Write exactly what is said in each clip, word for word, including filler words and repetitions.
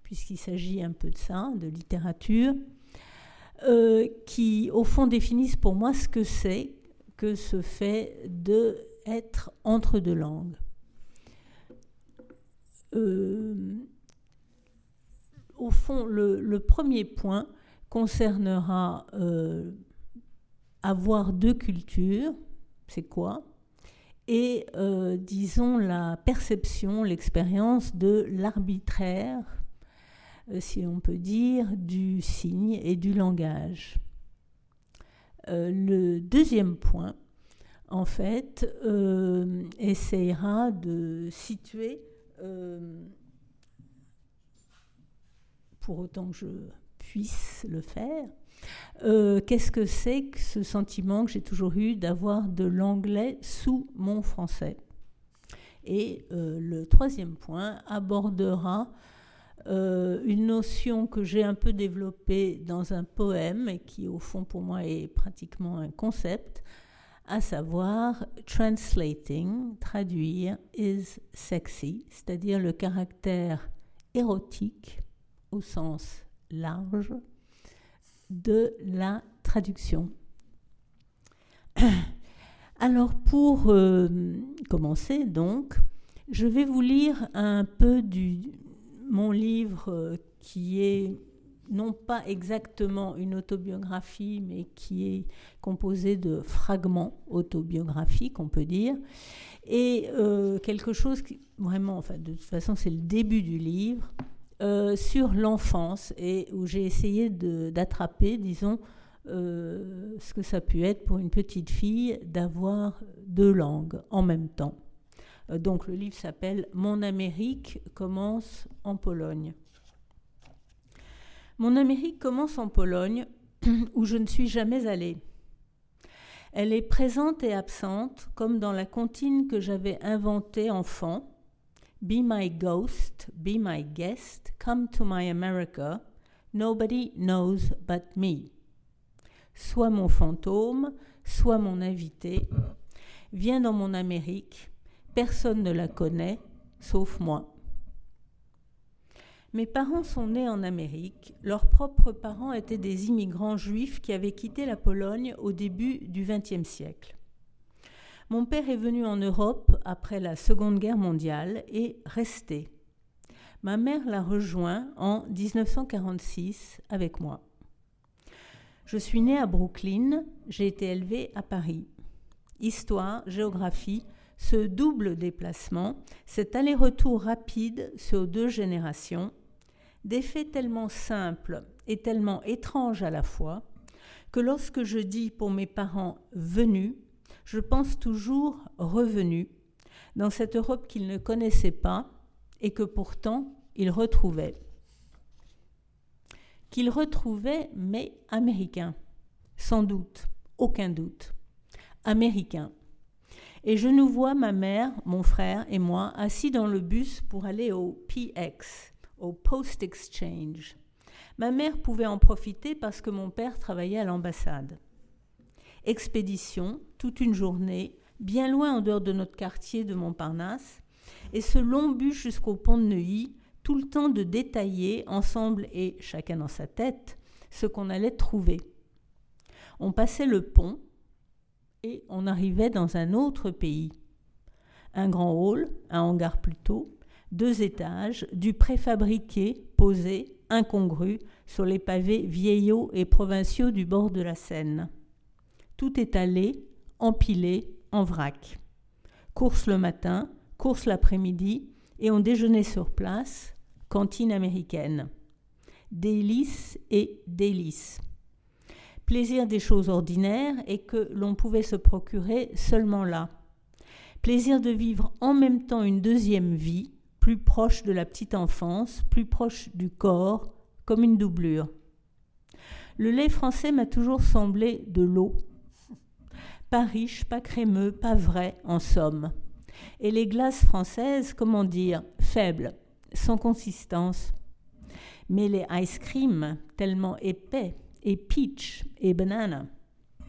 puisqu'il s'agit un peu de ça, de littérature, euh, qui au fond définissent pour moi ce que c'est que ce fait d'être entre deux langues. Euh, au fond, le, le premier point concernera euh, avoir deux cultures, c'est quoi ? Et, euh, disons, la perception, l'expérience de l'arbitraire, euh, si on peut dire, du signe et du langage. Euh, le deuxième point, en fait, euh, essaiera de situer, euh, pour autant que je puisse le faire, Euh, qu'est-ce que c'est que ce sentiment que j'ai toujours eu d'avoir de l'anglais sous mon français. Et euh, le troisième point abordera euh, une notion que j'ai un peu développée dans un poème et qui au fond pour moi est pratiquement un concept, à savoir translating, traduire, is sexy, c'est-à-dire le caractère érotique au sens large de la traduction. Alors pour euh, commencer donc, je vais vous lire un peu du mon livre euh, qui est non pas exactement une autobiographie, mais qui est composé de fragments autobiographiques, on peut dire, et euh, quelque chose qui vraiment, enfin de toute façon c'est le début du livre, Euh, sur l'enfance et où j'ai essayé de, d'attraper, disons, euh, ce que ça a pu être pour une petite fille d'avoir deux langues en même temps. Euh, donc le livre s'appelle « Mon Amérique commence en Pologne ». Mon Amérique commence en Pologne où je ne suis jamais allée. Elle est présente et absente comme dans la comptine que j'avais inventée enfant. Be my ghost, be my guest, come to my America, nobody knows but me. Soit mon fantôme, soit mon invité, viens dans mon Amérique, personne ne la connaît, sauf moi. Mes parents sont nés en Amérique, leurs propres parents étaient des immigrants juifs qui avaient quitté la Pologne au début du vingtième siècle. Mon père est venu en Europe après la Seconde Guerre mondiale et resté. Ma mère l'a rejoint en dix-neuf cent quarante-six avec moi. Je suis née à Brooklyn, j'ai été élevée à Paris. Histoire, géographie, ce double déplacement, cet aller-retour rapide sur deux générations, des faits tellement simples et tellement étranges à la fois, que lorsque je dis pour mes parents « venus », je pense toujours revenu dans cette Europe qu'ils ne connaissaient pas et que pourtant ils retrouvaient. Qu'ils retrouvaient, mais américains, sans doute, aucun doute, américains. Et je nous vois, ma mère, mon frère et moi, assis dans le bus pour aller au P X, au Post Exchange. Ma mère pouvait en profiter parce que mon père travaillait à l'ambassade. Expédition, toute une journée, bien loin en dehors de notre quartier de Montparnasse, et ce long bus jusqu'au pont de Neuilly, tout le temps de détailler, ensemble et chacun dans sa tête, ce qu'on allait trouver. On passait le pont et on arrivait dans un autre pays. Un grand hall, un hangar plutôt, deux étages, du préfabriqué, posé, incongru, sur les pavés vieillots et provinciaux du bord de la Seine. Tout étalé, empilé, en vrac. Course le matin, course l'après-midi, et on déjeunait sur place, cantine américaine. Délices et délices. Plaisir des choses ordinaires et que l'on pouvait se procurer seulement là. Plaisir de vivre en même temps une deuxième vie, plus proche de la petite enfance, plus proche du corps, comme une doublure. Le lait français m'a toujours semblé de l'eau. Pas riche, pas crémeux, pas vrai, en somme. Et les glaces françaises, comment dire, faibles, sans consistance. Mais les ice cream, tellement épais, et peach, et banana.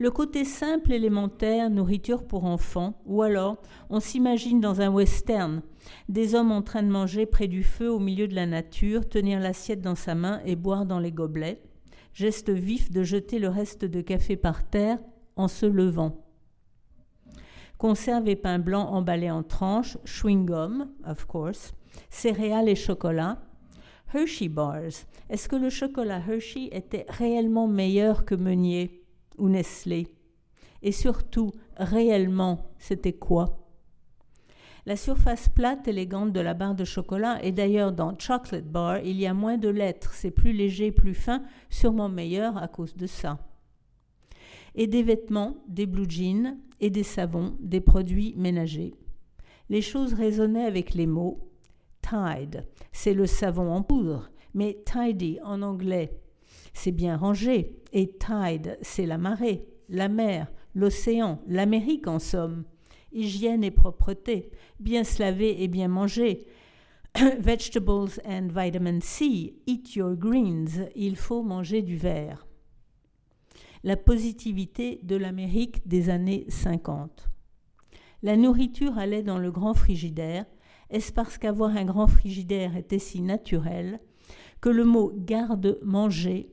Le côté simple, élémentaire, nourriture pour enfants, ou alors on s'imagine dans un western, des hommes en train de manger près du feu au milieu de la nature, tenir l'assiette dans sa main et boire dans les gobelets, geste vif de jeter le reste de café par terre en se levant. Conserve et pain blanc emballés en tranches, chewing-gum, of course, céréales et chocolat, Hershey bars. Est-ce que le chocolat Hershey était réellement meilleur que Meunier ou Nestlé? Et surtout, réellement, c'était quoi? La surface plate, élégante de la barre de chocolat, et d'ailleurs dans Chocolate Bar, il y a moins de lettres, c'est plus léger, plus fin, sûrement meilleur à cause de ça. Et des vêtements, des blue jeans, et des savons, des produits ménagers. Les choses résonnaient avec les mots. Tide, c'est le savon en poudre, mais tidy en anglais, c'est bien rangé, et tide, c'est la marée, la mer, l'océan, l'Amérique en somme. Hygiène et propreté, bien se laver et bien manger. Vegetables and vitamin C, eat your greens, il faut manger du vert. La positivité de l'Amérique des années cinquante. La nourriture allait dans le grand frigidaire. Est-ce parce qu'avoir un grand frigidaire était si naturel que le mot « garde-manger »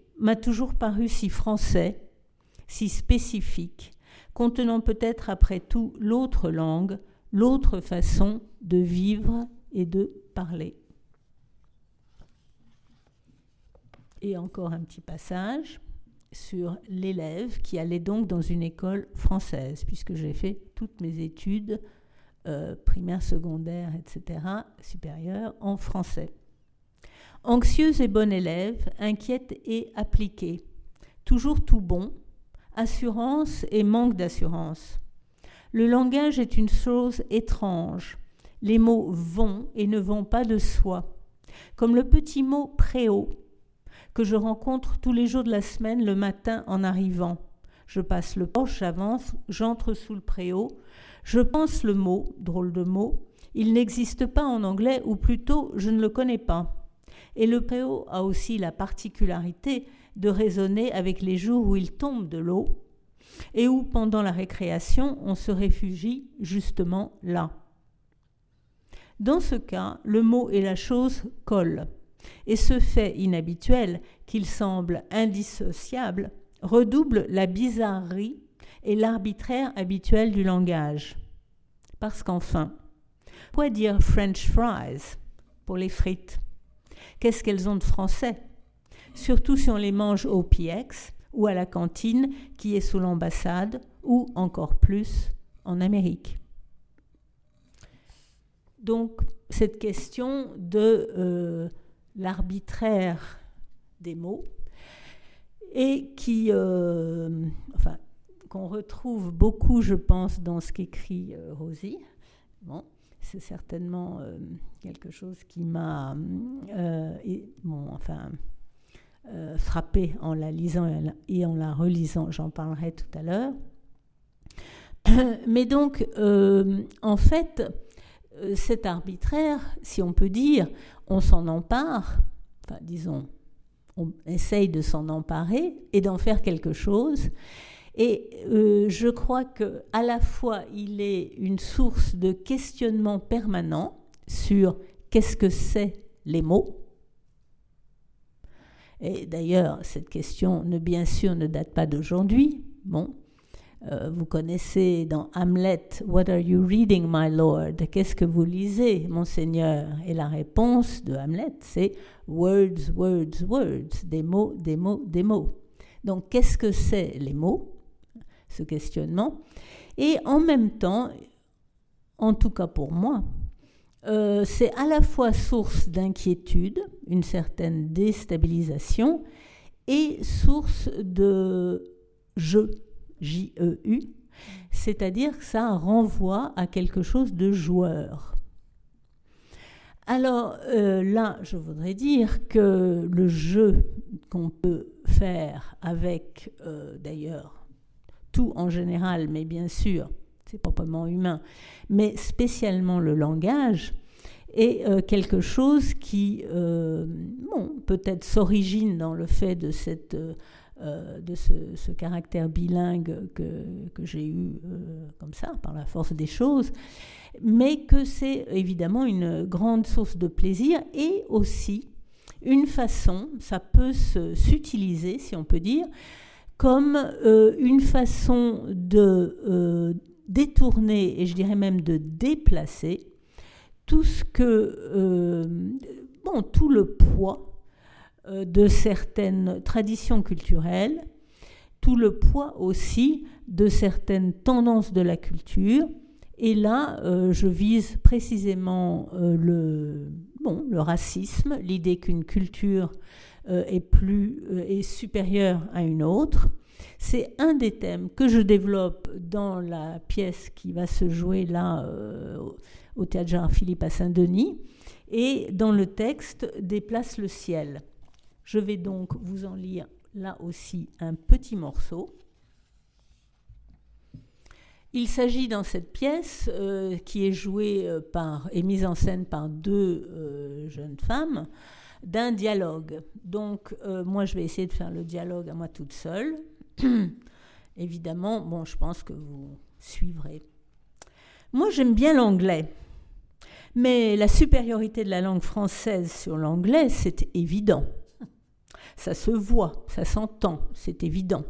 m'a toujours paru si français, si spécifique, contenant peut-être après tout l'autre langue, l'autre façon de vivre et de parler. Et encore un petit passage sur l'élève qui allait donc dans une école française, puisque j'ai fait toutes mes études euh, primaires, secondaires, et cetera, supérieures, en français. Anxieuse et bonne élève, inquiète et appliquée, toujours tout bon, assurance et manque d'assurance. Le langage est une chose étrange. Les mots vont et ne vont pas de soi, comme le petit mot préau, que je rencontre tous les jours de la semaine le matin en arrivant. Je passe le porche, j'avance, j'entre sous le préau, je pense le mot, drôle de mot, il n'existe pas en anglais, ou plutôt je ne le connais pas. Et le préau a aussi la particularité de résonner avec les jours où il tombe de l'eau et où, pendant la récréation, on se réfugie justement là. Dans ce cas, le mot et la chose collent. Et ce fait inhabituel, qu'il semble indissociable, redouble la bizarrerie et l'arbitraire habituel du langage. Parce qu'enfin, quoi dire French fries pour les frites? Qu'est-ce qu'elles ont de français? Surtout si on les mange au P X ou à la cantine qui est sous l'ambassade ou encore plus en Amérique. Donc, cette question de euh, l'arbitraire des mots et qui, euh, enfin, qu'on retrouve beaucoup, je pense, dans ce qu'écrit euh, Rosie. Bon, c'est certainement euh, quelque chose qui m'a, euh, et, bon, enfin, euh, frappé en la lisant et en la relisant. J'en parlerai tout à l'heure. Mais donc, euh, en fait, cet arbitraire, si on peut dire, on s'en empare, enfin disons, on essaye de s'en emparer et d'en faire quelque chose. Et euh, je crois qu'à la fois, il est une source de questionnement permanent sur qu'est-ce que c'est les mots. Et d'ailleurs, cette question, ne, bien sûr, ne date pas d'aujourd'hui. Bon. Euh, vous connaissez dans Hamlet, « What are you reading, my lord ?» Qu'est-ce que vous lisez, monseigneur? Et la réponse de Hamlet, c'est « Words, words, words », des mots, des mots, des mots. Donc, qu'est-ce que c'est les mots? Ce questionnement. Et en même temps, en tout cas pour moi, euh, c'est à la fois source d'inquiétude, une certaine déstabilisation, et source de jeu. J E U, c'est-à-dire que ça renvoie à quelque chose de joueur. Alors euh, là, je voudrais dire que le jeu qu'on peut faire avec, euh, d'ailleurs, tout en général, mais bien sûr, c'est proprement humain, mais spécialement le langage, est euh, quelque chose qui, euh, bon, peut-être s'origine dans le fait de cette... Euh, euh, de ce, ce caractère bilingue que, que j'ai eu euh, comme ça, par la force des choses, mais que c'est évidemment une grande source de plaisir et aussi une façon, ça peut se, s'utiliser, si on peut dire, comme euh, une façon de euh, détourner, et je dirais même de déplacer, tout ce que, euh, bon, tout le poids euh, de certaines traditions culturelles, tout le poids aussi de certaines tendances de la culture. Et là, euh, je vise précisément euh, le, bon, le racisme, l'idée qu'une culture euh, est, plus, euh, est supérieure à une autre. C'est un des thèmes que je développe dans la pièce qui va se jouer là euh, au Théâtre Gérard Philipe à Saint-Denis. Et dans le texte, Déplace le ciel. Je vais donc vous en lire là aussi un petit morceau. Il s'agit dans cette pièce, euh, qui est jouée euh, par, et mise en scène par deux euh, jeunes femmes, d'un dialogue. Donc, euh, moi, je vais essayer de faire le dialogue à moi toute seule. Évidemment, bon, je pense que vous suivrez. Moi, j'aime bien l'anglais. Mais la supériorité de la langue française sur l'anglais, c'est évident. Ça se voit, ça s'entend, c'est évident.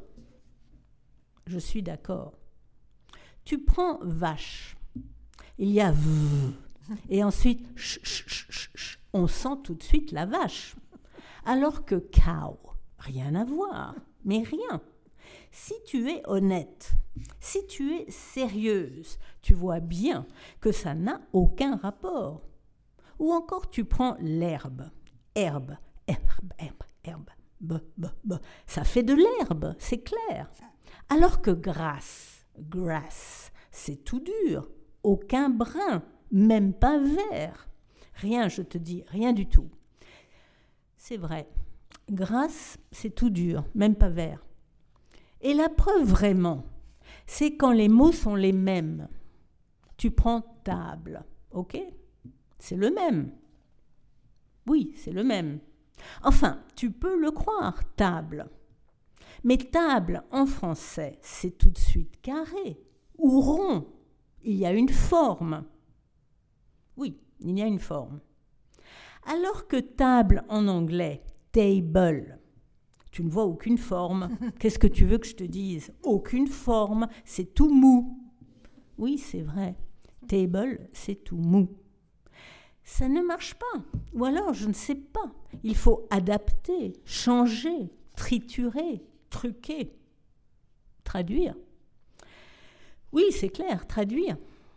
Je suis d'accord. Tu prends vache, il y a v, et ensuite ch, ch, ch, ch, ch, on sent tout de suite la vache. Alors que cow, rien à voir, mais rien. Si tu es honnête, si tu es sérieuse, tu vois bien que ça n'a aucun rapport. Ou encore tu prends l'herbe, herbe, herbe, herbe, herbe, b, b, b, ça fait de l'herbe, c'est clair. Alors que grasse, grass, c'est tout dur, aucun brin, même pas vert. Rien, je te dis, rien du tout. C'est vrai, grasse, c'est tout dur, même pas vert. Et la preuve vraiment, c'est quand les mots sont les mêmes. Tu prends table, ok ? C'est le même. Oui, c'est le même. Enfin, tu peux le croire, table. Mais table, en français, c'est tout de suite carré ou rond. Il y a une forme. Oui, il y a une forme. Alors que table, en anglais, table, tu ne vois aucune forme. Qu'est-ce que tu veux que je te dise ? Aucune forme, c'est tout mou. Oui, c'est vrai. Table, c'est tout mou. Ça ne marche pas. Ou alors, je ne sais pas. Il faut adapter, changer, triturer, truquer, traduire. Oui, c'est clair, traduire.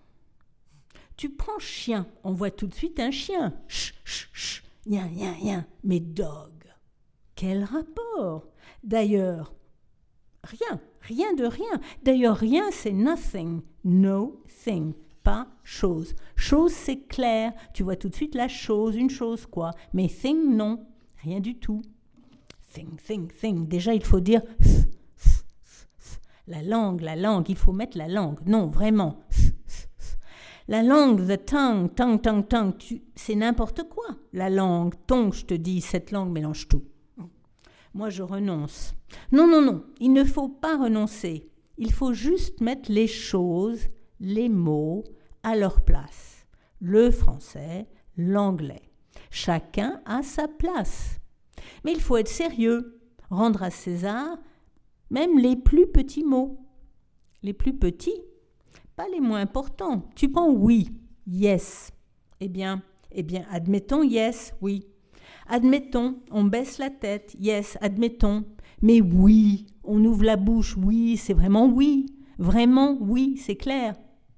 Tu prends chien, on voit tout de suite un chien. Ch, ch, ch, rien, rien, rien. Mais dog. Quel rapport ? D'ailleurs, rien, rien de rien. D'ailleurs, rien, c'est nothing, no thing, pas chose. Chose, c'est clair, tu vois tout de suite la chose, une chose quoi. Mais thing, non, rien du tout. Thing, thing, thing. Déjà, il faut dire th, th, th, th. La langue, la langue, il faut mettre la langue. Non, vraiment. Th, th, th. La langue, the tongue, tongue, tongue, tongue, tu, c'est n'importe quoi. La langue, ton, je te dis, cette langue mélange tout. Moi, je renonce. Non, non, non, il ne faut pas renoncer. Il faut juste mettre les choses, les mots, à leur place. Le français, l'anglais. Chacun a sa place. Mais il faut être sérieux, rendre à César même les plus petits mots. Les plus petits, pas les moins importants. Tu prends oui, yes. Eh bien, eh bien, admettons yes, oui. Admettons, on baisse la tête, yes, admettons. Mais oui, on ouvre la bouche, oui, c'est vraiment oui. Vraiment oui, c'est clair.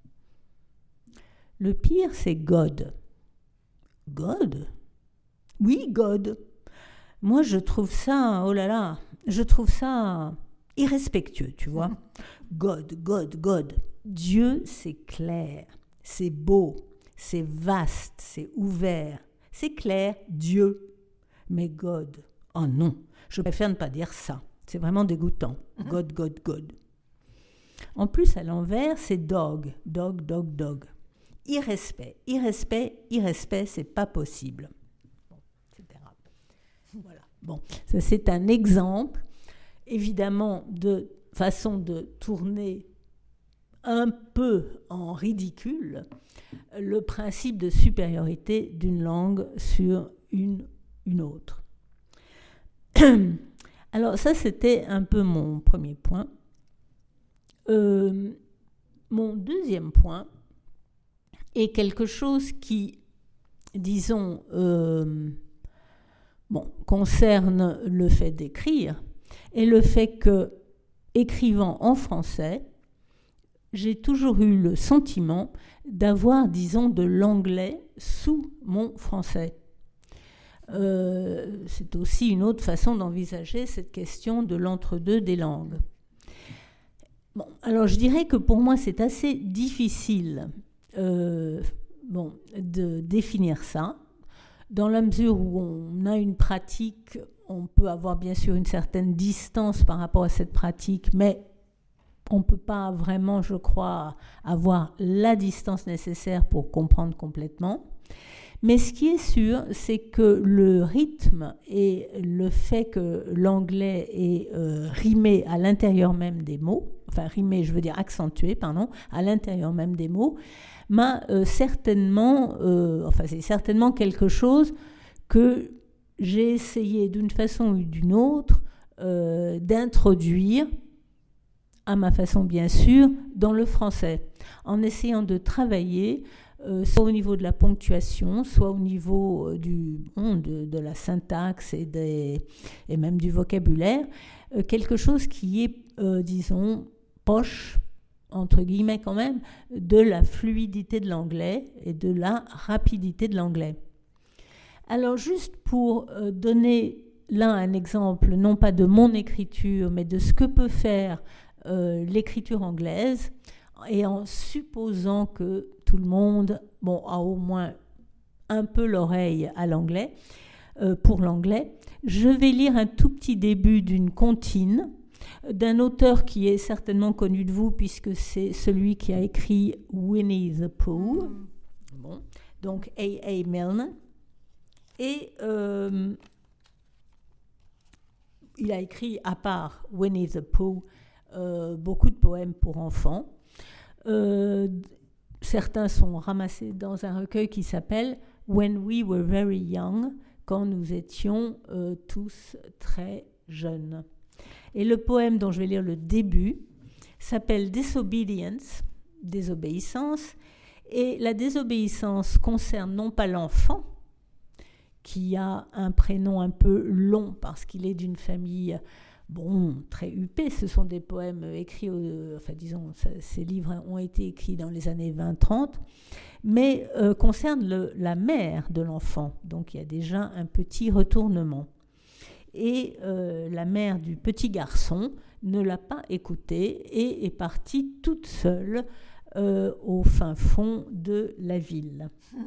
Le pire, c'est God. God ? Oui, God. Moi, je trouve ça, oh là là, je trouve ça irrespectueux, tu vois. God, God, God. Dieu, c'est clair, c'est beau, c'est vaste, c'est ouvert. C'est clair, Dieu. Mais God, oh non, je préfère ne pas dire ça. C'est vraiment dégoûtant. God, God, God. En plus, à l'envers, c'est dog, dog, dog, dog. Irrespect, irrespect, irrespect, c'est pas possible. Bon, et cetera. Voilà. Bon, ça c'est un exemple. évidemment de façon de tourner un peu en ridicule le principe de supériorité d'une langue sur une, une autre. Alors ça, c'était un peu mon premier point. Euh, mon deuxième point est quelque chose qui, disons, euh, bon, concerne le fait d'écrire et le fait que, écrivant en français, j'ai toujours eu le sentiment d'avoir, disons, de l'anglais sous mon français. Euh, c'est aussi une autre façon d'envisager cette question de l'entre-deux des langues. Bon, alors je dirais que pour moi c'est assez difficile euh, bon, de définir ça, dans la mesure où on a une pratique, on peut avoir bien sûr une certaine distance par rapport à cette pratique, mais on ne peut pas vraiment, je crois, avoir la distance nécessaire pour comprendre complètement. Mais ce qui est sûr, c'est que le rythme et le fait que l'anglais est euh, rimé à l'intérieur même des mots, enfin rimé, je veux dire accentué, pardon, à l'intérieur même des mots, m'a euh, certainement, euh, enfin c'est certainement quelque chose que j'ai essayé d'une façon ou d'une autre euh, d'introduire, à ma façon bien sûr, dans le français, en essayant de travailler Euh, soit au niveau de la ponctuation, soit au niveau euh, du, bon, de, de la syntaxe et, des, et même du vocabulaire, euh, quelque chose qui est, euh, disons, poche, entre guillemets quand même, de la fluidité de l'anglais et de la rapidité de l'anglais. Alors juste pour euh, donner là un exemple, non pas de mon écriture, mais de ce que peut faire euh, l'écriture anglaise, et en supposant que tout le monde bon, a au moins un peu l'oreille à l'anglais, euh, pour l'anglais, je vais lire un tout petit début d'une comptine d'un auteur qui est certainement connu de vous, puisque c'est celui qui a écrit Winnie the Pooh, bon, donc A A Milne. Et euh, il a écrit, à part Winnie the Pooh, euh, beaucoup de poèmes pour enfants. Euh, certains sont ramassés dans un recueil qui s'appelle When We Were Very Young, quand nous étions euh, tous très jeunes. Et le poème dont je vais lire le début s'appelle Disobedience, désobéissance, et la désobéissance concerne non pas l'enfant, qui a un prénom un peu long parce qu'il est d'une famille bon, très huppée. Ce sont des poèmes écrits, au, enfin disons, ça, ces livres ont été écrits dans les années vingt trente, mais euh, concernent le, la mère de l'enfant. Donc il y a déjà un petit retournement. Et euh, la mère du petit garçon ne l'a pas écouté et est partie toute seule euh, au fin fond de la ville.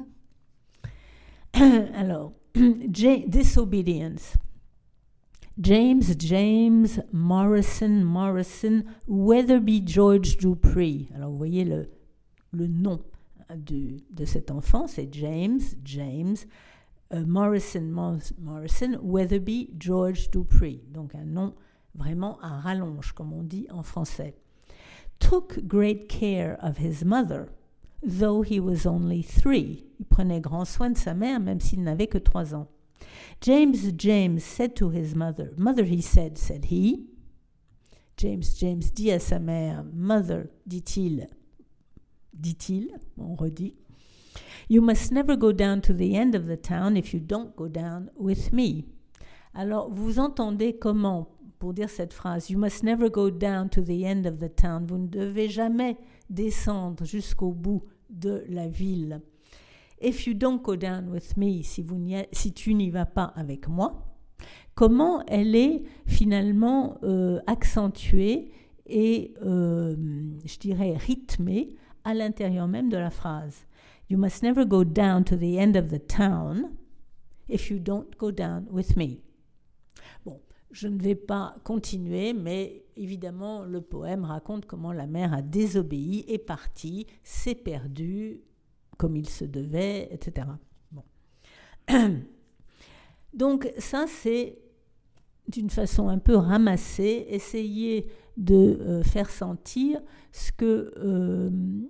Alors, Disobedience. James, James, Morrison, Morrison, Weatherby George Dupree. Alors, vous voyez le, le nom de, de cet enfant, c'est James, James, uh, Morrison, Morrison, Weatherby George Dupree. Donc, un nom vraiment à rallonge, comme on dit en français. Took great care of his mother, though he was only three. Il prenait grand soin de sa mère, même s'il n'avait que trois ans. James, James said to his mother, Mother, he said, said he. James, James dit à sa mère, Mother, dit-il, dit-il, on redit, You must never go down to the end of the town if you don't go down with me. Alors, vous entendez comment, pour dire cette phrase, You must never go down to the end of the town. Vous ne devez jamais descendre jusqu'au bout de la ville. If you don't go down with me, si, vous n'y a, si tu n'y vas pas avec moi, comment elle est finalement euh, accentuée et, euh, je dirais, rythmée à l'intérieur même de la phrase. You must never go down to the end of the town if you don't go down with me. Bon, je ne vais pas continuer, mais évidemment, le poème raconte comment la mère a désobéi, est partie, s'est perdue, comme il se devait, et cetera. Bon. Donc ça, c'est, d'une façon un peu ramassée, essayer de euh, faire sentir ce que euh,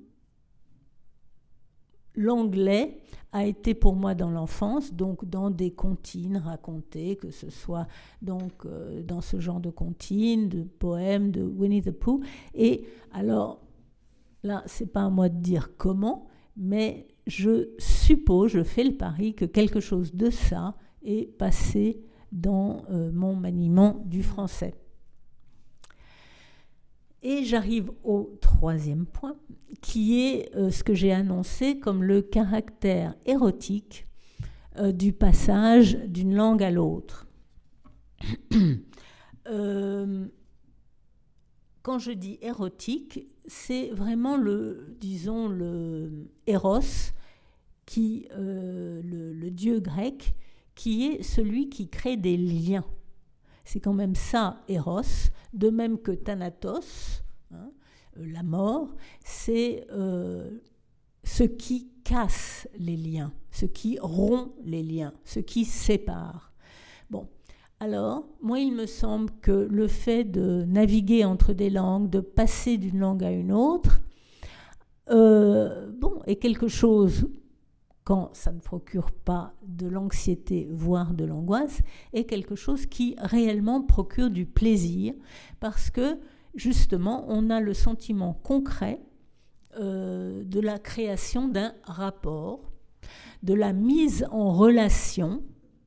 l'anglais a été pour moi dans l'enfance, donc dans des comptines racontées, que ce soit donc euh, dans ce genre de comptines, de poèmes, de Winnie the Pooh. Et alors, là, c'est pas à moi de dire comment, mais je suppose, je fais le pari que quelque chose de ça est passé dans euh, mon maniement du français. Et j'arrive au troisième point, qui est euh, ce que j'ai annoncé comme le caractère érotique euh, du passage d'une langue à l'autre. euh, quand je dis érotique, c'est vraiment le, disons, le Eros, qui, euh, le, le dieu grec, qui est celui qui crée des liens. C'est quand même ça, Eros, de même que Thanatos, hein, la mort, c'est euh, ce qui casse les liens, ce qui rompt les liens, ce qui sépare. Bon, alors, moi, il me semble que le fait de naviguer entre des langues, de passer d'une langue à une autre, euh, bon, est quelque chose, quand ça ne procure pas de l'anxiété, voire de l'angoisse, est quelque chose qui réellement procure du plaisir, parce que, justement, on a le sentiment concret euh, de la création d'un rapport, de la mise en relation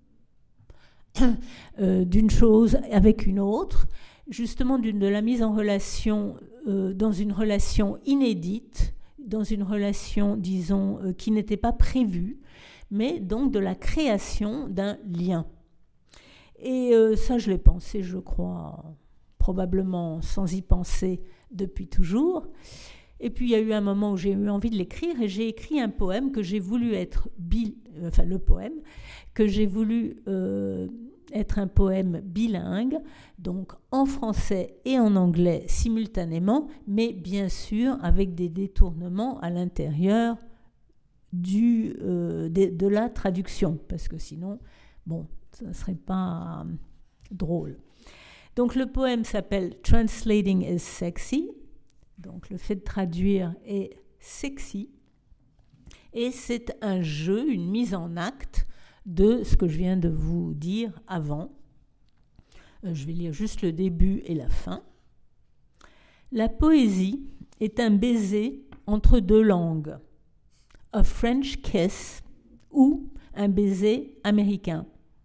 euh, d'une chose avec une autre, justement d'une, de la mise en relation euh, dans une relation inédite, dans une relation, disons, euh, qui n'était pas prévue, mais donc de la création d'un lien. Et euh, ça, je l'ai pensé, je crois, probablement sans y penser depuis toujours. Et puis, il y a eu un moment où j'ai eu envie de l'écrire, et j'ai écrit un poème que j'ai voulu être, bi, enfin le poème, que j'ai voulu euh, être un poème bilingue, donc en français et en anglais simultanément, mais bien sûr avec des détournements à l'intérieur du, euh, de, de la traduction, parce que sinon, bon, ça ne serait pas euh, drôle. Donc le poème s'appelle « Translating is sexy », donc le fait de traduire est sexy, et c'est un jeu, une mise en acte de ce que je viens de vous dire avant. Je vais lire juste le début et la fin. La poésie est un baiser entre deux langues, a French kiss ou un baiser américain.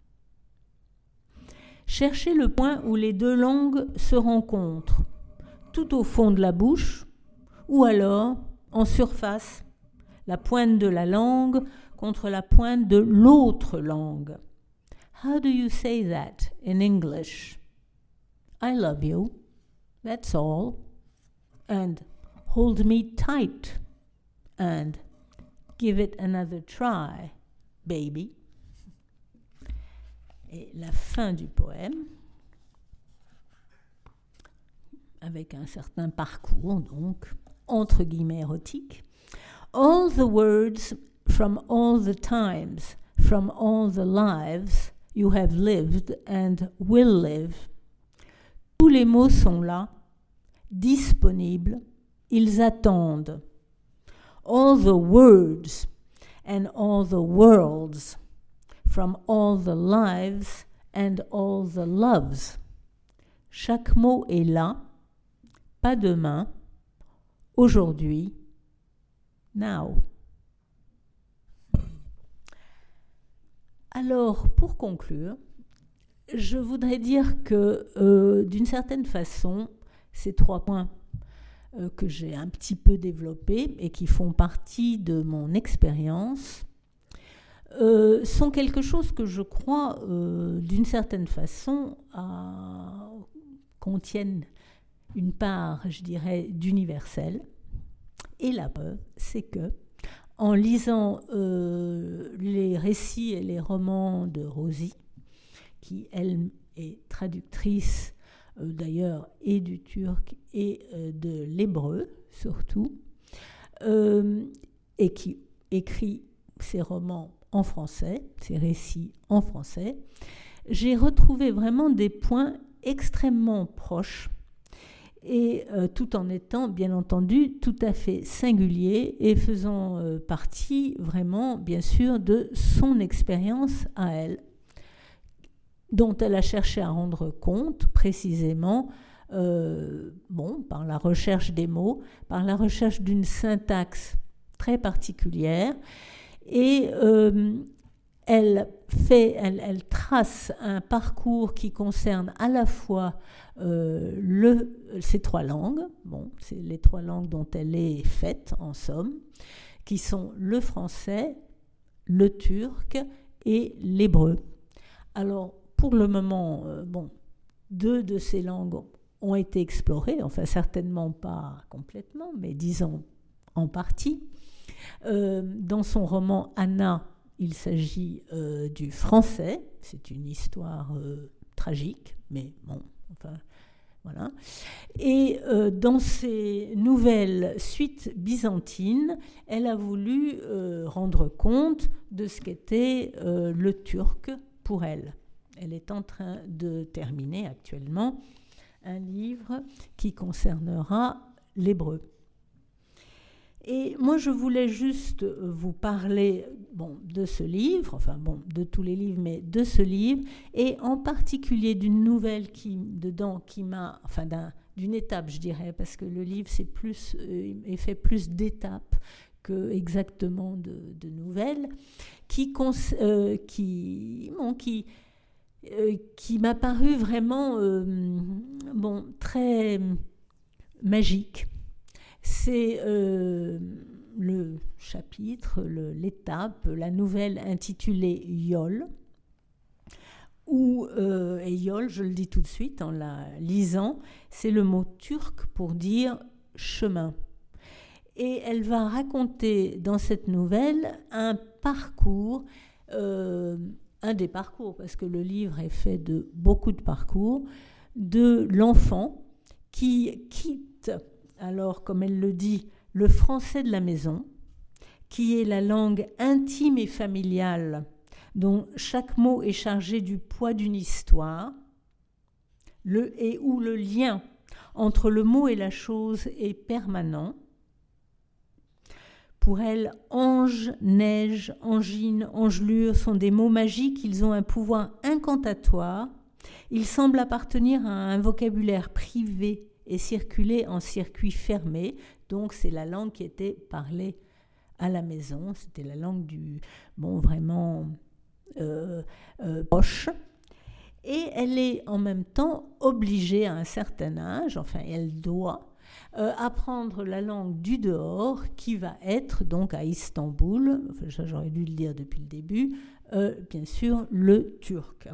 Cherchez le point où les deux langues se rencontrent, tout au fond de la bouche, ou alors en surface, la pointe de la langue contre la pointe de l'autre langue. How do you say that in English? I love you, that's all. And hold me tight. And give it another try, baby. Et la fin du poème, avec un certain parcours, donc, entre guillemets érotique. All the words from all the times, from all the lives you have lived and will live. Tous les mots sont là, disponibles, ils attendent. All the words and all the worlds, from all the lives and all the loves. Chaque mot est là, pas demain, aujourd'hui, now. Alors, pour conclure, je voudrais dire que, euh, d'une certaine façon, ces trois points euh, que j'ai un petit peu développés et qui font partie de mon expérience euh, sont quelque chose que je crois, euh, d'une certaine façon, à, contiennent une part, je dirais, d'universel. Et la preuve, c'est que, en lisant euh, les récits et les romans de Rosie, qui, elle, est traductrice euh, d'ailleurs et du turc et euh, de l'hébreu surtout, euh, et qui écrit ses romans en français, ses récits en français, j'ai retrouvé vraiment des points extrêmement proches, et euh, tout en étant, bien entendu, tout à fait singulier et faisant euh, partie vraiment, bien sûr, de son expérience à elle, dont elle a cherché à rendre compte précisément, euh, bon, par la recherche des mots, par la recherche d'une syntaxe très particulière, et euh, elle, fait, elle, elle trace un parcours qui concerne à la fois euh, le, ces trois langues, bon, c'est les trois langues dont elle est faite en somme, qui sont le français, le turc et l'hébreu. Alors, pour le moment, euh, bon, deux de ces langues ont été explorées, enfin certainement pas complètement, mais disons en partie. Euh, dans son roman Anna, il s'agit euh, du français, c'est une histoire euh, tragique, mais bon, enfin, voilà. Et euh, dans ses nouvelles suites byzantines, elle a voulu euh, rendre compte de ce qu'était euh, le turc pour elle. Elle est en train de terminer actuellement un livre qui concernera l'hébreu. Et moi, je voulais juste vous parler bon, de ce livre, enfin bon, de tous les livres, mais de ce livre, et en particulier d'une nouvelle qui, dedans, qui m'a, enfin d'un, d'une étape, je dirais, parce que le livre c'est plus, euh, est fait plus d'étapes que exactement de, de nouvelles, qui, euh, qui, bon, qui, euh, qui m'a paru vraiment, euh, bon, très magique. C'est euh, le chapitre, le, l'étape, la nouvelle intitulée Yol, où, euh, et Yol, je le dis tout de suite en la lisant, c'est le mot turc pour dire chemin. Et elle va raconter dans cette nouvelle un parcours, euh, un des parcours, parce que le livre est fait de beaucoup de parcours, de l'enfant qui quitte, alors, comme elle le dit, le français de la maison, qui est la langue intime et familiale, dont chaque mot est chargé du poids d'une histoire, le, et où le lien entre le mot et la chose est permanent. Pour elle, ange, neige, angine, engelure sont des mots magiques, ils ont un pouvoir incantatoire, ils semblent appartenir à un vocabulaire privé et circuler en circuit fermé, donc c'est la langue qui était parlée à la maison, c'était la langue du, bon, vraiment euh, euh, proche, et elle est en même temps obligée à un certain âge, enfin elle doit euh, apprendre la langue du dehors, qui va être donc à Istanbul, enfin, ça, j'aurais dû le dire depuis le début, euh, bien sûr le turc.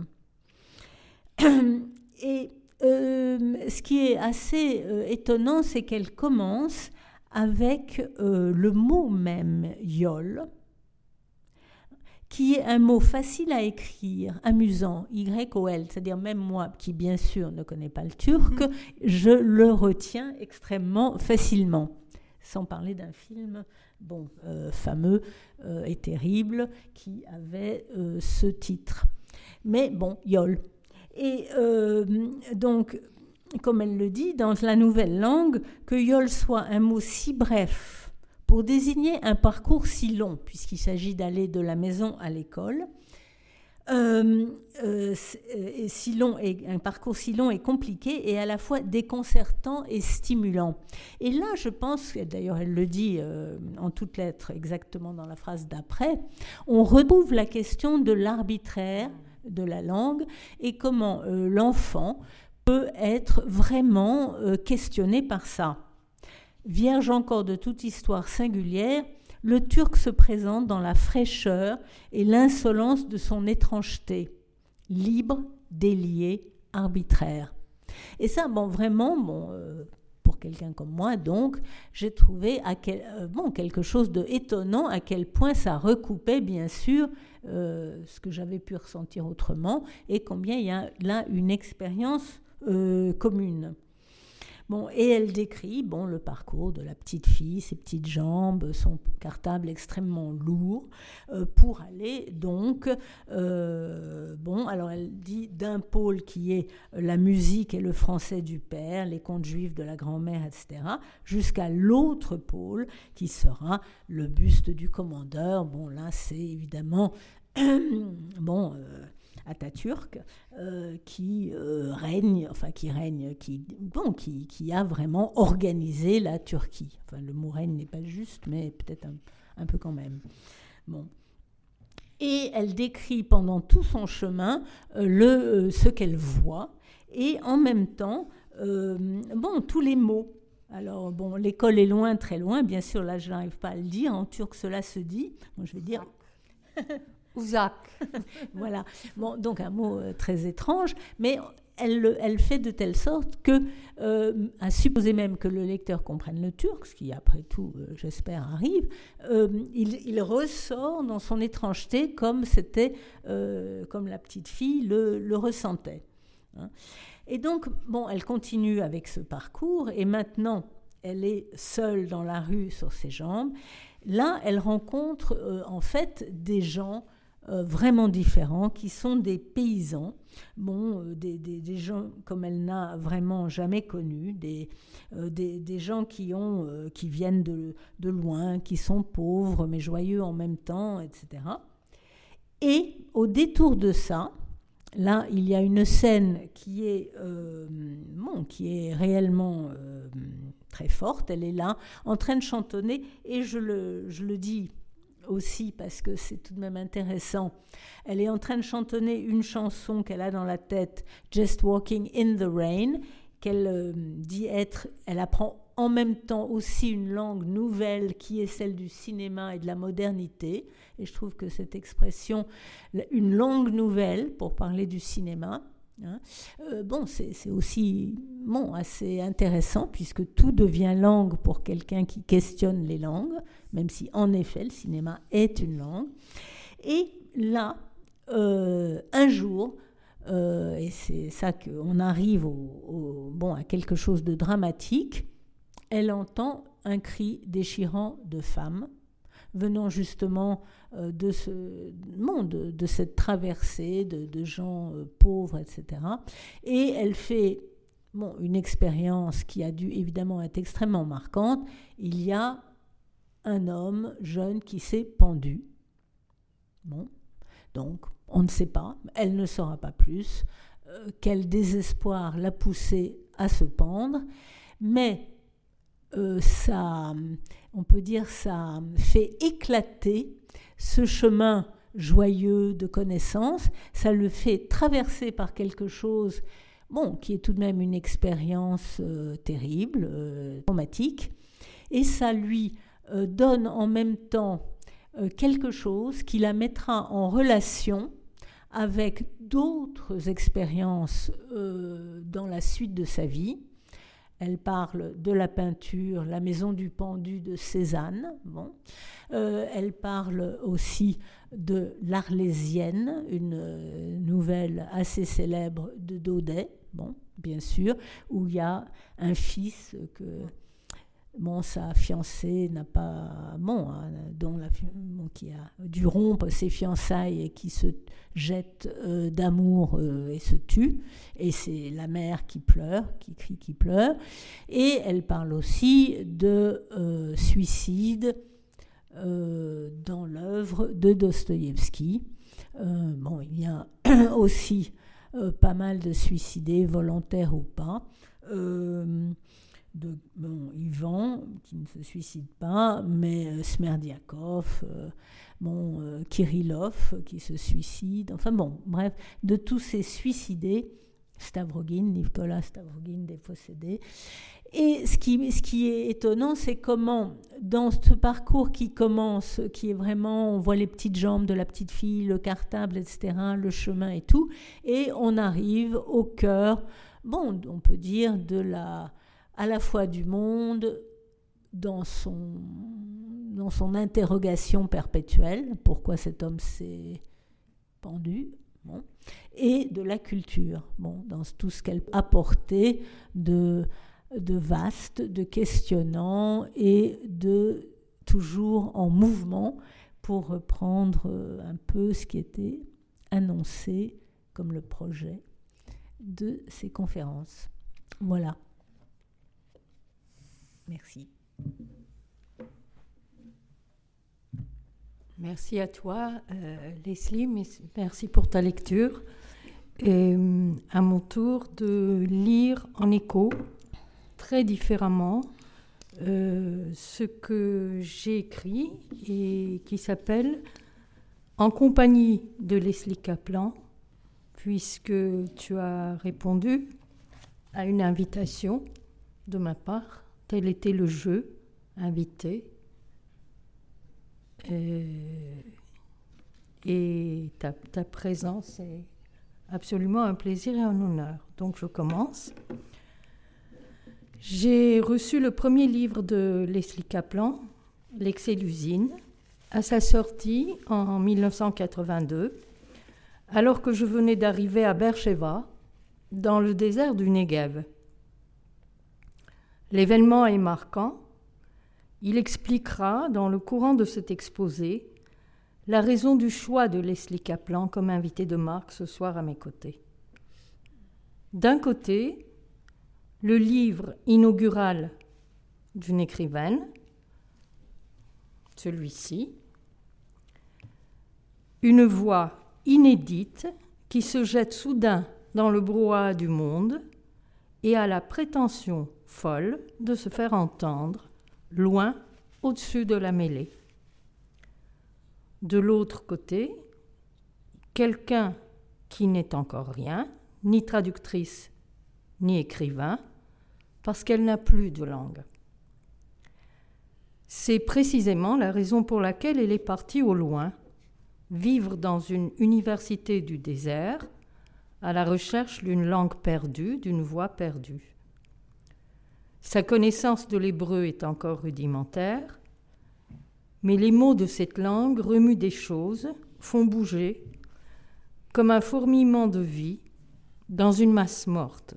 Et Euh, ce qui est assez euh, étonnant, c'est qu'elle commence avec euh, le mot même, yol, qui est un mot facile à écrire, amusant, Y O L, c'est-à-dire même moi, qui bien sûr ne connais pas le turc, mmh. je le retiens extrêmement facilement, sans parler d'un film bon, euh, fameux euh, et terrible qui avait euh, ce titre. Mais bon, yol. Et euh, donc, comme elle le dit, dans la nouvelle langue, que yol soit un mot si bref pour désigner un parcours si long, puisqu'il s'agit d'aller de la maison à l'école, euh, euh, et si long et, un parcours si long et compliqué et à la fois déconcertant et stimulant. Et là, je pense, d'ailleurs elle le dit euh, en toutes lettres exactement dans la phrase d'après, on retrouve la question de l'arbitraire de la langue et comment euh, l'enfant peut être vraiment euh, questionné par ça. Vierge encore de toute histoire singulière, le turc se présente dans la fraîcheur et l'insolence de son étrangeté, libre, délié, arbitraire. Et ça, bon, vraiment, bon, euh, pour quelqu'un comme moi, donc, j'ai trouvé à quel, euh, bon, quelque chose d'étonnant, à quel point ça recoupait, bien sûr, euh, ce que j'avais pu ressentir autrement, et combien il y a là une expérience euh, commune. Bon, et elle décrit bon, le parcours de la petite fille, ses petites jambes, son cartable extrêmement lourd, euh, pour aller donc, euh, bon, alors elle dit d'un pôle qui est la musique et le français du père, les contes juifs de la grand-mère, et cetera, jusqu'à l'autre pôle qui sera le buste du commandeur. Bon, là, c'est évidemment, bon... Euh, Atatürk, euh, qui euh, règne, enfin qui règne, qui, bon, qui, qui a vraiment organisé la Turquie. Enfin, le mot règne n'est pas juste, mais peut-être un, un peu quand même. Bon. Et elle décrit pendant tout son chemin euh, le, euh, ce qu'elle voit, et en même temps, euh, bon, tous les mots. Alors, bon, l'école est loin, très loin, bien sûr, là, je n'arrive pas à le dire. En turc, cela se dit. Bon, je vais dire... Uzak. Voilà. Bon, donc un mot euh, très étrange, mais elle, elle fait de telle sorte que, euh, à supposer même que le lecteur comprenne le turc, ce qui après tout, euh, j'espère, arrive, euh, il, il ressort dans son étrangeté comme c'était, euh, comme la petite fille le, le ressentait. Hein. Et donc, bon, elle continue avec ce parcours, et maintenant, elle est seule dans la rue sur ses jambes. Là, elle rencontre euh, en fait des gens Euh, vraiment différents, qui sont des paysans, bon, euh, des, des, des gens comme elle n'a vraiment jamais connus, des, euh, des, des gens qui, ont, euh, qui viennent de, de loin, qui sont pauvres mais joyeux en même temps, et cetera. Et au détour de ça, là, il y a une scène qui est, euh, bon, qui est réellement euh, très forte. Elle est là, en train de chantonner, et je le, je le dis aussi parce que c'est tout de même intéressant. Elle est en train de chantonner une chanson qu'elle a dans la tête, Just Walking in the Rain, qu'elle euh, dit être, elle apprend en même temps aussi une langue nouvelle qui est celle du cinéma et de la modernité. Et je trouve que cette expression, une langue nouvelle pour parler du cinéma, Hein. Euh, bon, c'est, c'est aussi bon, assez intéressant puisque tout devient langue pour quelqu'un qui questionne les langues, même si en effet le cinéma est une langue. Et là, euh, un jour, euh, et c'est ça qu'on arrive au, au, bon, à quelque chose de dramatique, elle entend un cri déchirant de femme venant justement euh, de ce monde, de, de cette traversée de, de gens euh, pauvres, et cetera. Et elle fait bon, une expérience qui a dû évidemment être extrêmement marquante. Il y a un homme jeune qui s'est pendu. Bon, donc on ne sait pas, elle ne saura pas plus, euh, quel désespoir l'a poussé à se pendre, mais Euh, ça, on peut dire, ça fait éclater ce chemin joyeux de connaissance, ça le fait traverser par quelque chose, bon, qui est tout de même une expérience euh, terrible, euh, traumatique, et ça lui euh, donne en même temps euh, quelque chose qui la mettra en relation avec d'autres expériences euh, dans la suite de sa vie. Elle parle de la peinture, la maison du pendu de Cézanne. Bon. Euh, elle parle aussi de l'Arlésienne, une euh, nouvelle assez célèbre de Daudet, bon, bien sûr, où il y a un fils que bon, sa fiancée n'a pas, bon, dont la, bon, qui a dû rompre ses fiançailles et qui se jette euh, d'amour euh, et se tue, et c'est la mère qui pleure, qui crie, qui pleure, et elle parle aussi de euh, suicide euh, dans l'œuvre de Dostoïevski. Euh, bon, il y a aussi euh, pas mal de suicidés, volontaires ou pas. Euh, de bon, Ivan, qui ne se suicide pas, mais euh, Smerdiakov, euh, bon, euh, Kirillov, qui se suicide, enfin bon, bref, de tous ces suicidés, Stavrogin, Nicolas Stavrogin, dépossédé. Et ce qui, ce qui est étonnant, c'est comment, dans ce parcours qui commence, qui est vraiment, on voit les petites jambes de la petite fille, le cartable, et cetera, le chemin et tout, et on arrive au cœur, bon, on peut dire, de la... à la fois du monde, dans son, dans son interrogation perpétuelle, pourquoi cet homme s'est pendu, bon, et de la culture, bon, dans tout ce qu'elle apportait de, de vaste, de questionnant et de toujours en mouvement, pour reprendre un peu ce qui était annoncé comme le projet de ces conférences. Voilà. Merci. Merci à toi, euh, Leslie, merci pour ta lecture. Et à mon tour de lire en écho, très différemment, euh, ce que j'ai écrit et qui s'appelle « En compagnie de Leslie Kaplan », puisque tu as répondu à une invitation de ma part. Tel était le jeu, invité. Euh, et ta, ta présence est absolument un plaisir et un honneur. Donc je commence. J'ai reçu le premier livre de Leslie Kaplan, L'excès-l'usine, à sa sortie en dix-neuf cent quatre-vingt-deux, alors que je venais d'arriver à Beersheba, dans le désert du Negev. L'événement est marquant. Il expliquera, dans le courant de cet exposé, la raison du choix de Leslie Kaplan comme invité de marque ce soir à mes côtés. D'un côté, le livre inaugural d'une écrivaine, celui-ci, une voix inédite qui se jette soudain dans le brouhaha du monde et a la prétention folle de se faire entendre loin au-dessus de la mêlée. De l'autre côté, quelqu'un qui n'est encore rien, ni traductrice, ni écrivain, parce qu'elle n'a plus de langue. C'est précisément la raison pour laquelle elle est partie au loin, vivre dans une université du désert, à la recherche d'une langue perdue, d'une voix perdue. Sa connaissance de l'hébreu est encore rudimentaire, mais les mots de cette langue remuent des choses, font bouger, comme un fourmillement de vie dans une masse morte.